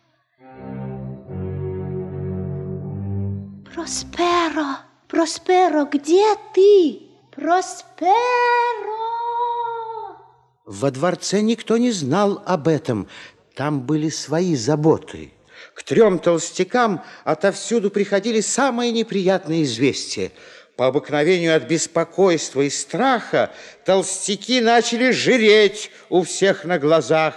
Speaker 8: Просперо, Просперо, где ты? Просперо!
Speaker 1: Во дворце никто не знал об этом. Там были свои заботы. К 3 толстякам отовсюду приходили самые неприятные известия. По обыкновению от беспокойства и страха толстяки начали жиреть у всех на глазах.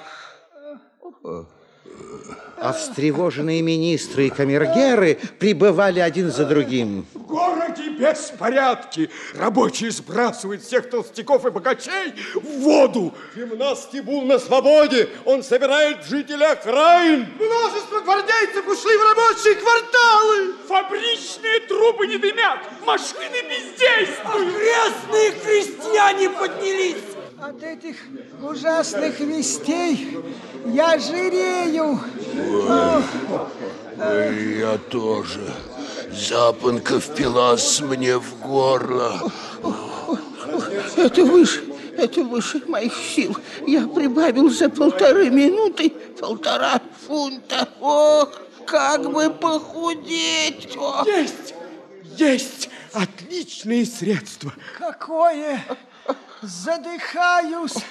Speaker 1: А встревоженные министры и камергеры прибывали один за другим.
Speaker 6: В городе беспорядки. Рабочие сбрасывают всех толстяков и богачей в воду.
Speaker 11: Гимнаст Тибул на свободе. Он собирает жителей окраин.
Speaker 6: Множество гвардейцев ушли в рабочие кварталы. Фабричные трубы не дымят. Машины бездействуют.
Speaker 15: Окрестные крестьяне поднялись.
Speaker 17: От этих ужасных вестей я жирею.
Speaker 18: Я тоже. Запонка впилась мне в горло.
Speaker 19: Это выше моих сил. Я прибавил за 1,5 минуты 1,5 фунта. Ох, как бы похудеть.
Speaker 6: Есть!
Speaker 11: отличное средство.
Speaker 17: Какое? Задыхаюсь.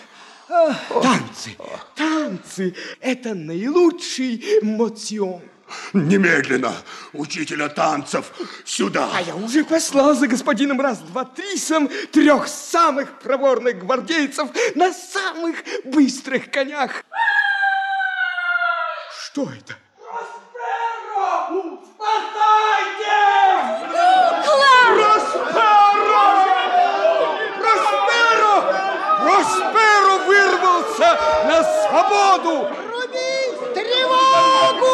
Speaker 11: Танцы – это наилучший мотион.
Speaker 6: Немедленно учителя танцев сюда.
Speaker 11: А я уже послал за господином Раз-два-Трисом 3 самых проворных гвардейцев на самых быстрых конях. Что это?
Speaker 15: Просперо! Спасайте!
Speaker 11: Просперо вырвался на свободу!
Speaker 15: Рубить тревогу!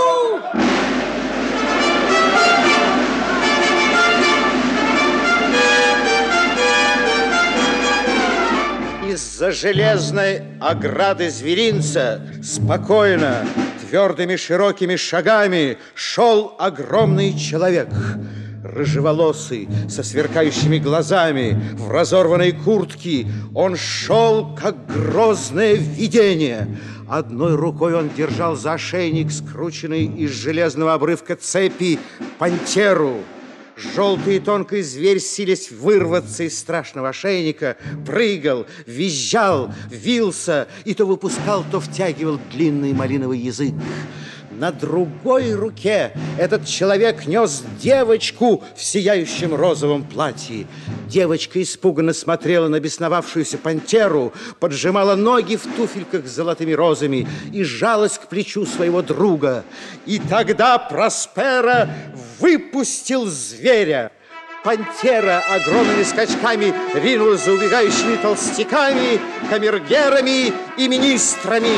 Speaker 1: Из-за железной ограды зверинца спокойно, твердыми широкими шагами шел огромный человек. Рыжеволосый, со сверкающими глазами, в разорванной куртке. Он шел, как грозное видение. Одной рукой он держал за ошейник, скрученный из железного обрывка цепи, пантеру. Желтый и тонкий зверь, силясь вырваться из страшного ошейника, прыгал, визжал, вился и то выпускал, то втягивал длинный малиновый язык. На другой руке этот человек нес девочку в сияющем розовом платье. Девочка испуганно смотрела на бесновавшуюся пантеру, поджимала ноги в туфельках с золотыми розами и жалась к плечу своего друга. И тогда Просперо выпустил зверя. Пантера огромными скачками ринулась за убегающими толстяками, камергерами и министрами.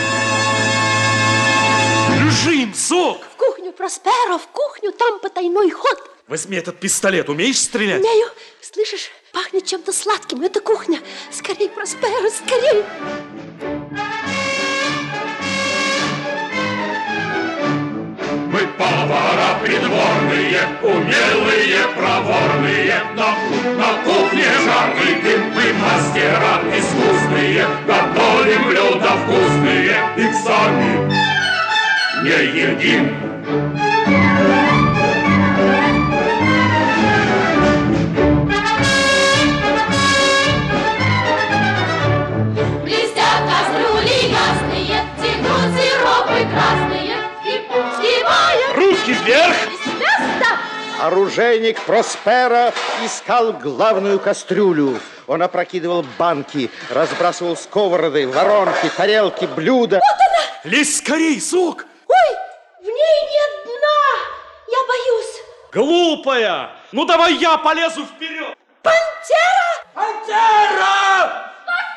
Speaker 4: Бежим, Сок!
Speaker 8: В кухню, Просперо, в кухню, там потайной ход.
Speaker 4: Возьми этот пистолет, умеешь стрелять?
Speaker 8: Умею. Слышишь, пахнет чем-то сладким. Это кухня. Скорей, Просперо, скорей.
Speaker 10: Мы повара придворные, умелые, проворные. На кухне жаркий дым, мы мастера искусные. Готовим блюда вкусные, их сами не едим.
Speaker 8: Блестят кастрюли ясные, текут сиропы красные. И
Speaker 4: руки вверх!
Speaker 1: Оружейник Просперо искал главную кастрюлю. Он опрокидывал банки, разбрасывал сковороды, воронки, тарелки, блюда.
Speaker 8: Вот она!
Speaker 4: Лезь скорей, Сок!
Speaker 8: Ой, в ней нет дна! Я боюсь.
Speaker 4: Глупая! Ну давай я полезу вперед!
Speaker 8: Пантера!
Speaker 15: Пантера!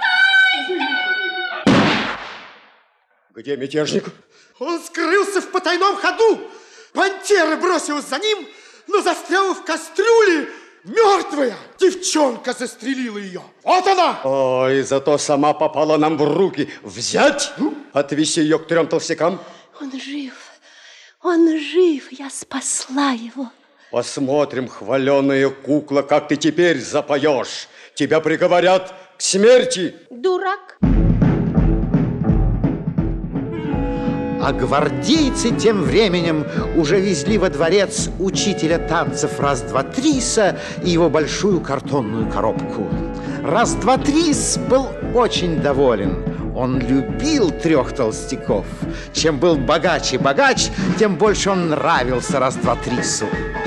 Speaker 11: Где мятежник? Он скрылся в потайном ходу. Пантера бросилась за ним, но застряла в кастрюле, мертвая. Девчонка застрелила ее. Вот она!
Speaker 20: Ой, зато сама попала нам в руки. Взять, отвезти ее к 3 толстякам.
Speaker 8: Он жив. Он жив. Я спасла его.
Speaker 20: Посмотрим, хваленая кукла, как ты теперь запоешь. Тебя приговорят к смерти.
Speaker 8: Дурак.
Speaker 1: А гвардейцы тем временем уже везли во дворец учителя танцев Раз-два-Триса и его большую картонную коробку. Раз-два-Трис был очень доволен. Он любил 3 толстяков. Чем был богаче богач, тем больше он нравился Раз-два-Трису.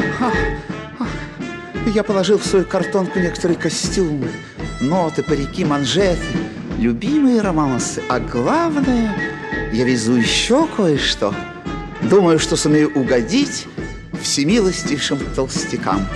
Speaker 9: Я положил в свою картонку некоторые костюмы, ноты, парики, манжеты, любимые романсы, а главное... Я везу еще кое-что. Думаю, что сумею угодить всемилостившим толстякам.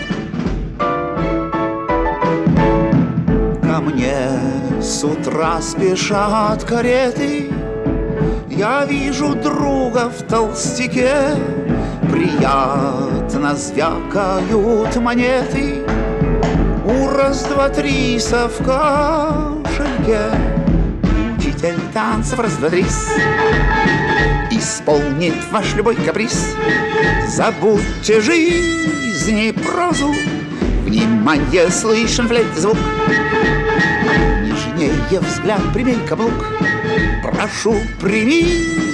Speaker 9: Ко мне с утра спешат кареты. Я вижу друга в толстяке. Приятно звякают монеты. У Раз-два-Триса в кошельке. Учитель танцев Раз-два-Трис исполнит ваш любой каприз. Забудьте жизнь и прозу, внимание, слышен флейты звук. Нежнее взгляд, примей каблук. Прошу,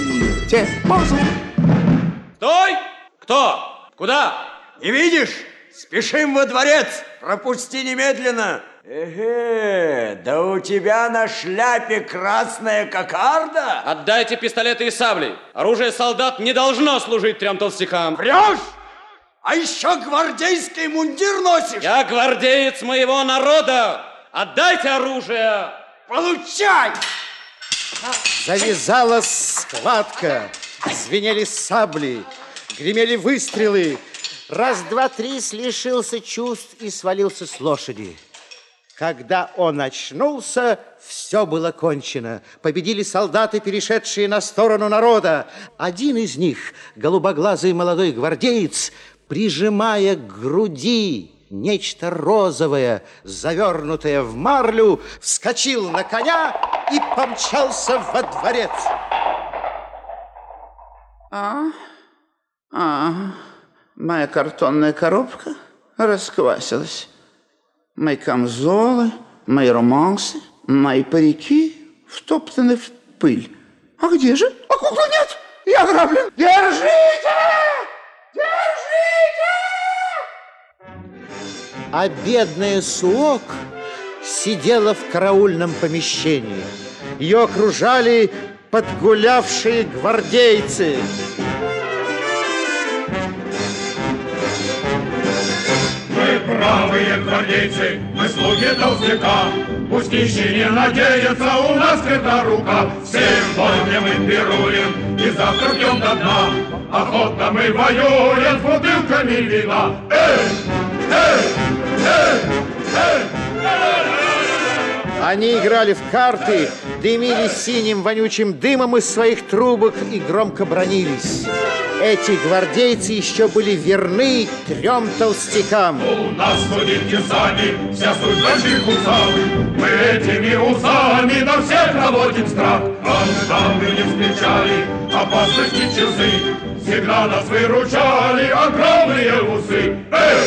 Speaker 9: примите позу.
Speaker 4: Стой! Кто? Куда? Не видишь?
Speaker 12: Спешим во дворец! Пропусти немедленно! Да у тебя на шляпе красная кокарда?
Speaker 7: Отдайте пистолеты и сабли. Оружие солдат не должно служить 3 толстякам.
Speaker 12: Врешь? А еще гвардейский мундир носишь?
Speaker 7: Я гвардеец моего народа. Отдайте оружие.
Speaker 12: Получай!
Speaker 1: Завязалась схватка. Звенели сабли, гремели выстрелы. Раз, два, три лишился чувств и свалился с лошади. Когда он очнулся, все было кончено. Победили солдаты, перешедшие на сторону народа. Один из них, голубоглазый молодой гвардеец, прижимая к груди нечто розовое, завернутое в марлю, вскочил на коня и помчался во дворец.
Speaker 3: Моя картонная коробка расквасилась. Мои камзолы, мои романсы, мои парики втоптаны в пыль. А где же? А куклы нет! Я ограблен! Держите! Держите!
Speaker 1: А бедная Суок сидела в караульном помещении. Ее окружали подгулявшие гвардейцы.
Speaker 10: Мы бравые гвардейцы, мы слуги толстяка. Пусть нищий не надеется, у нас крепка рука. Сегодня мы пируем и завтра пьем до дна. Охотно мы воюем с бутылками вина.
Speaker 1: Они играли в карты, дымили синим вонючим дымом из своих трубок и громко бранились. Эти гвардейцы еще были верны 3 толстякам.
Speaker 10: У нас судите сами, вся суть больших усов. Мы этими усами на всех наводим страх. Когда мы не встречали опасности часы, всегда нас выручали огромные усы.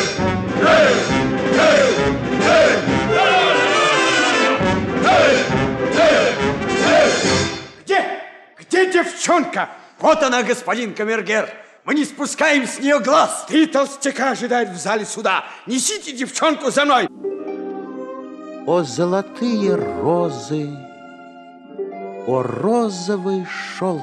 Speaker 12: Где девчонка? Вот она, господин камергер. Мы не спускаем с нее глаз.
Speaker 3: 3 толстяка ожидают в зале суда. Несите девчонку за мной.
Speaker 1: О золотые розы, о розовый шелк.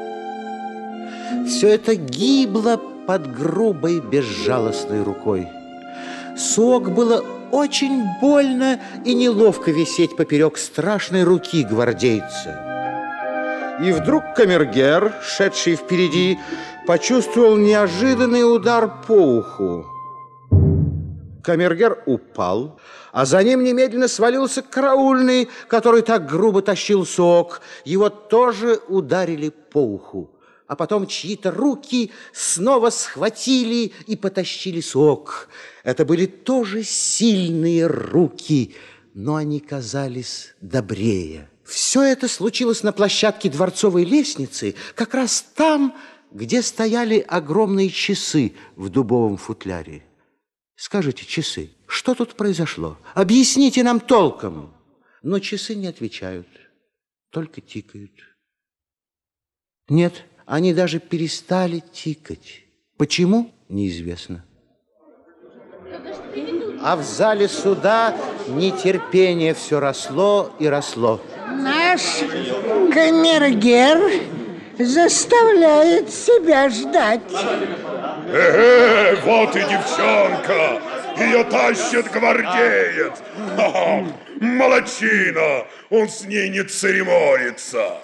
Speaker 1: Все это гибло под грубой безжалостной рукой. Суок было очень больно и неловко висеть поперек страшной руки гвардейца. И вдруг камергер, шедший впереди, почувствовал неожиданный удар по уху. Камергер упал, а за ним немедленно свалился караульный, который так грубо тащил Суок. Его тоже ударили по уху. А потом чьи-то руки снова схватили и потащили Суок. Это были тоже сильные руки, но они казались добрее. Все это случилось на площадке дворцовой лестницы, как раз там, где стояли огромные часы в дубовом футляре. Скажите, часы, что тут произошло? Объясните нам толком. Но часы не отвечают, только тикают. Нет, они даже перестали тикать. Почему? Неизвестно. А в зале суда нетерпение все росло и росло.
Speaker 17: Наш камергер заставляет себя ждать.
Speaker 6: Вот и девчонка. Ее тащит гвардеец. Молодчина. Он с ней не церемонится.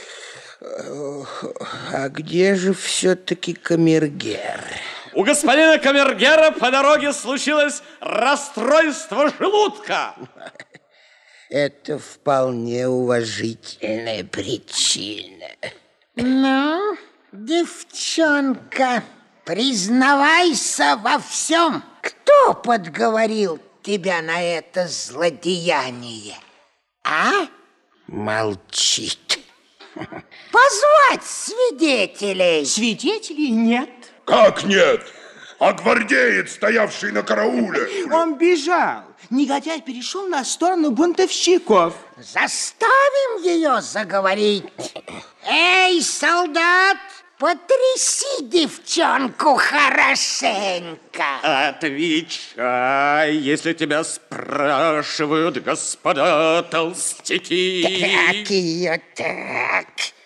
Speaker 19: А где же все-таки камергер?
Speaker 7: У господина камергера по дороге случилось расстройство желудка.
Speaker 19: Это вполне уважительная причина.
Speaker 17: Ну, девчонка, признавайся во всем. Кто подговорил тебя на это злодеяние? А?
Speaker 19: Молчит.
Speaker 17: Позвать свидетелей.
Speaker 19: Свидетелей нет.
Speaker 6: Как нет? А гвардеец, стоявший на карауле?
Speaker 19: Он бежал. Негодяй перешел на сторону бунтовщиков.
Speaker 17: Заставим ее заговорить. Эй, солдат, Потряси девчонку хорошенько.
Speaker 20: Отвечай, если тебя спрашивают, господа толстяки.
Speaker 17: Так ее так.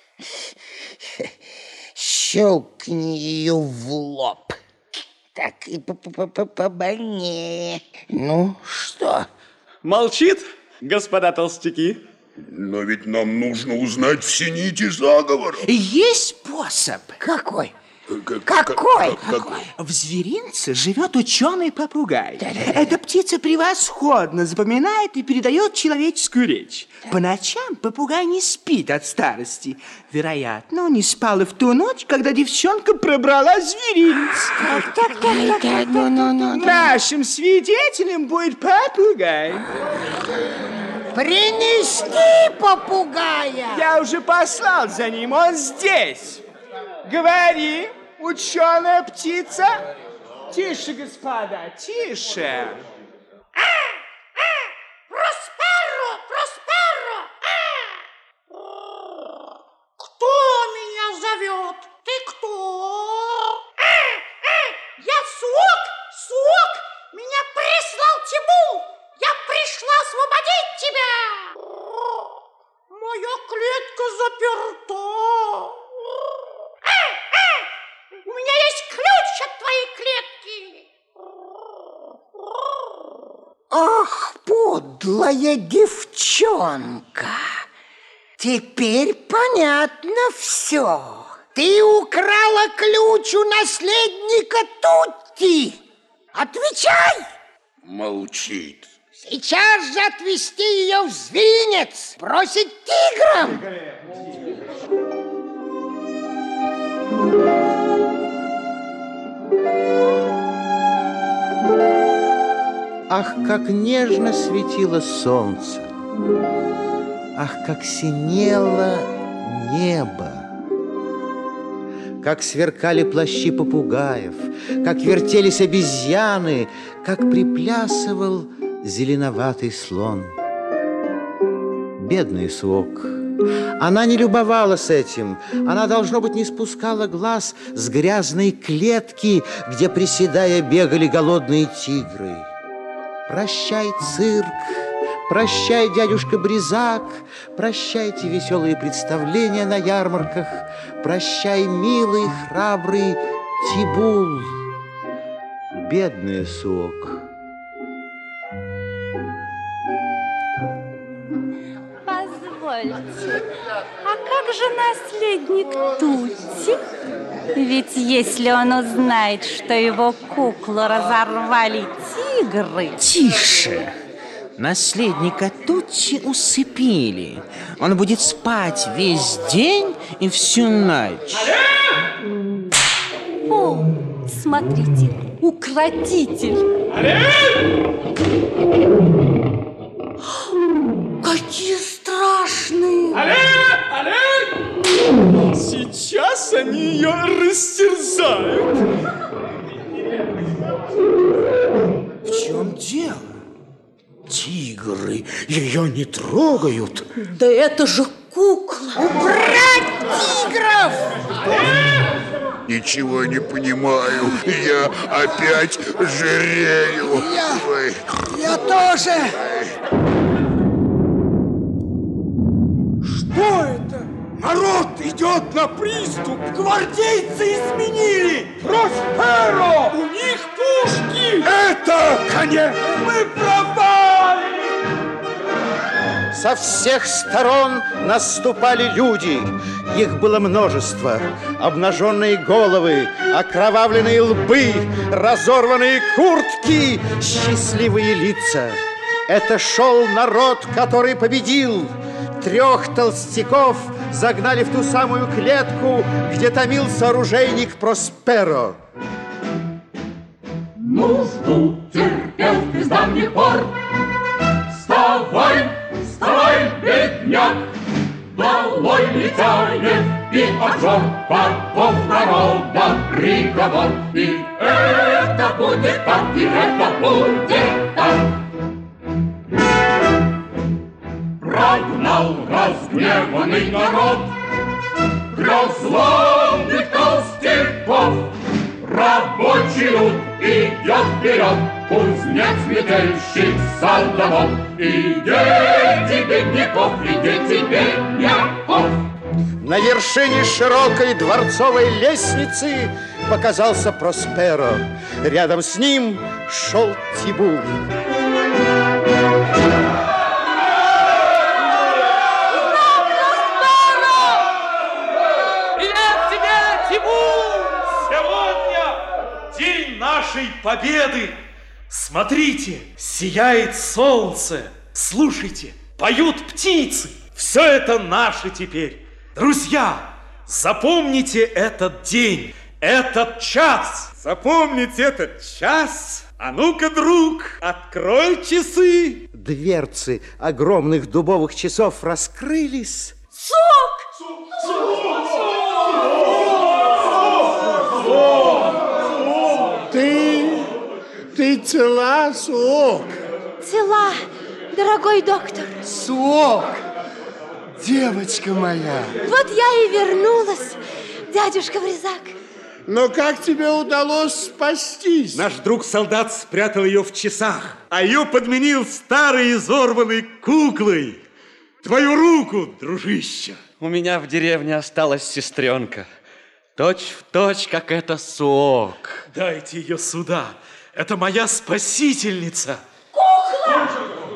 Speaker 17: Щелкни ее в лоб. Так и побольнее. Ну, что?
Speaker 20: Молчит, господа толстяки?
Speaker 6: Но ведь нам нужно узнать все нити заговора.
Speaker 19: Есть способ.
Speaker 17: Какой?
Speaker 19: Какой? В зверинце живет ученый-попугай. Эта птица превосходно запоминает и передает человеческую речь. По ночам попугай не спит от старости. Вероятно, он не спал и в ту ночь, когда девчонка пробрала зверинец. Так. Нашим свидетелем будет попугай.
Speaker 17: Принести попугая!
Speaker 19: Я уже послал за ним, он здесь. Говори, ученая птица. Тише, господа, тише.
Speaker 15: Просперо! Кто меня зовет? Ты кто? Я Суок! Меня прислал Тибул! Я пришла освободить тебя! Моя клетка заперта! У меня есть ключ от твоей клетки!
Speaker 17: Ах, подлая девчонка! Теперь понятно все. Ты украла ключ у наследника Тутти. Отвечай!
Speaker 6: Молчит.
Speaker 17: Сейчас же отвезти ее в зверинец, бросить тиграм.
Speaker 1: Ах, как нежно светило солнце! Ах, как синело небо! Как сверкали плащи попугаев, как вертелись обезьяны, как приплясывал зеленоватый слон. Бедный Суок. Она не любовалась этим. Она, должно быть, не спускала глаз с грязной клетки, где, приседая, бегали голодные тигры. Прощай, цирк, прощай, дядюшка Бризак, прощайте веселые представления на ярмарках, прощай, милый, храбрый Тибул. Бедный Суок.
Speaker 8: Позвольте, а как же наследник Тутти? Ведь если он узнает, что его куклу разорвали тигры...
Speaker 19: Тише! Наследника Тутти усыпили. Он будет спать весь день и всю ночь.
Speaker 8: О, смотрите, укротитель.
Speaker 15: Какие страшные!
Speaker 7: Сейчас они ее растерзают.
Speaker 19: В чем дело? Тигры ее не трогают.
Speaker 15: Да это же кукла!
Speaker 17: Убрать тигров!
Speaker 6: Ничего не понимаю. Я опять жирею.
Speaker 19: Я тоже.
Speaker 15: Что это? Народ идет на приступ! Гвардейцы изменили! Просперо! У них пушки! Это конец! Мы пропали!
Speaker 1: Со всех сторон наступали люди. Их было множество. Обнаженные головы, окровавленные лбы, разорванные куртки, счастливые лица. Это шел народ, который победил. 3 толстяков загнали в ту самую клетку, где томился оружейник Просперо.
Speaker 10: Нужду терпел ты с давних пор. Вставай, вставай, бедняк! Долой летяев и обжор, попов народа приговор. И это будет так, и это будет так. Прогнал разгневанный народ, грозлом диктатор. Рабочий люд идет вперед, кузнец, метельщик, садовод. И дети бедняков, и дети бедняков.
Speaker 1: На вершине широкой дворцовой лестницы показался Просперо. Рядом с ним шел Тибул.
Speaker 21: Нашей победы. Смотрите, сияет солнце. Слушайте, поют птицы. Все это наше теперь. Друзья, запомните этот день, этот час.
Speaker 22: Запомните этот час. А ну-ка, друг, открой часы.
Speaker 1: Дверцы огромных дубовых часов раскрылись.
Speaker 16: Сок!
Speaker 3: Ты цела, Сок?
Speaker 8: Цела, дорогой доктор.
Speaker 3: Сок, девочка моя.
Speaker 8: Вот я и вернулась, дядюшка Бризак.
Speaker 3: Но как тебе удалось спастись?
Speaker 4: Наш друг-солдат спрятал ее в часах, а ее подменил старой изорванной куклой. Твою руку, дружище.
Speaker 23: У меня в деревне осталась сестренка. Точь в точь, как эта Сок.
Speaker 21: Дайте ее сюда. Это моя спасительница.
Speaker 16: Кукла!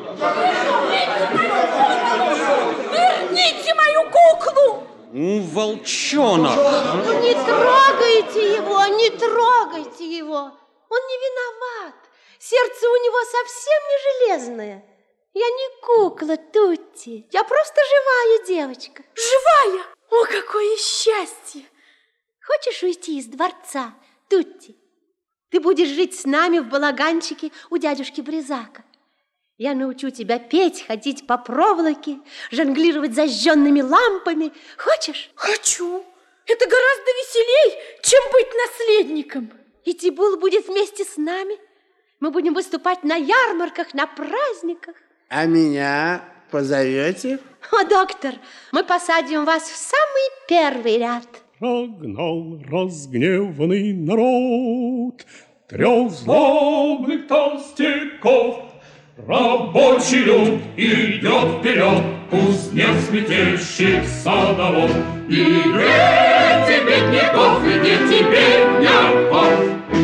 Speaker 16: Верните мою куклу!
Speaker 23: Волчонок.
Speaker 8: Ну, не трогайте его, не трогайте его. Он не виноват. Сердце у него совсем не железное. Я не кукла, Тутти. Я просто живая девочка.
Speaker 16: Живая? О, какое счастье!
Speaker 8: Хочешь уйти из дворца, Тутти? Ты будешь жить с нами в балаганчике у дядюшки Бризака. Я научу тебя петь, ходить по проволоке, жонглировать зажженными лампами. Хочешь?
Speaker 16: Хочу. Это гораздо веселей, чем быть наследником.
Speaker 8: И Тибул будет вместе с нами. Мы будем выступать на ярмарках, на праздниках.
Speaker 3: А меня позовете?
Speaker 8: О, доктор, мы посадим вас в самый первый ряд.
Speaker 6: Прогнал разгневанный народ 3 злобных толстяков.
Speaker 10: Рабочий люд идет вперед, кузнец, метельщик, садовод. И дети бедняков, и дети бедняков.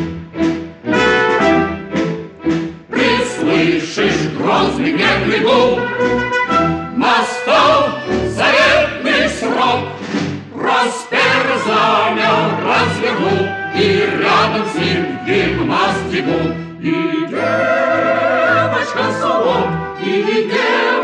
Speaker 10: Прислышишь грозный гневный гул, настал заветный срок. Проспер знамя развернул, и рядом с ним гимнаст Тибул. И девочка Сок, и девочка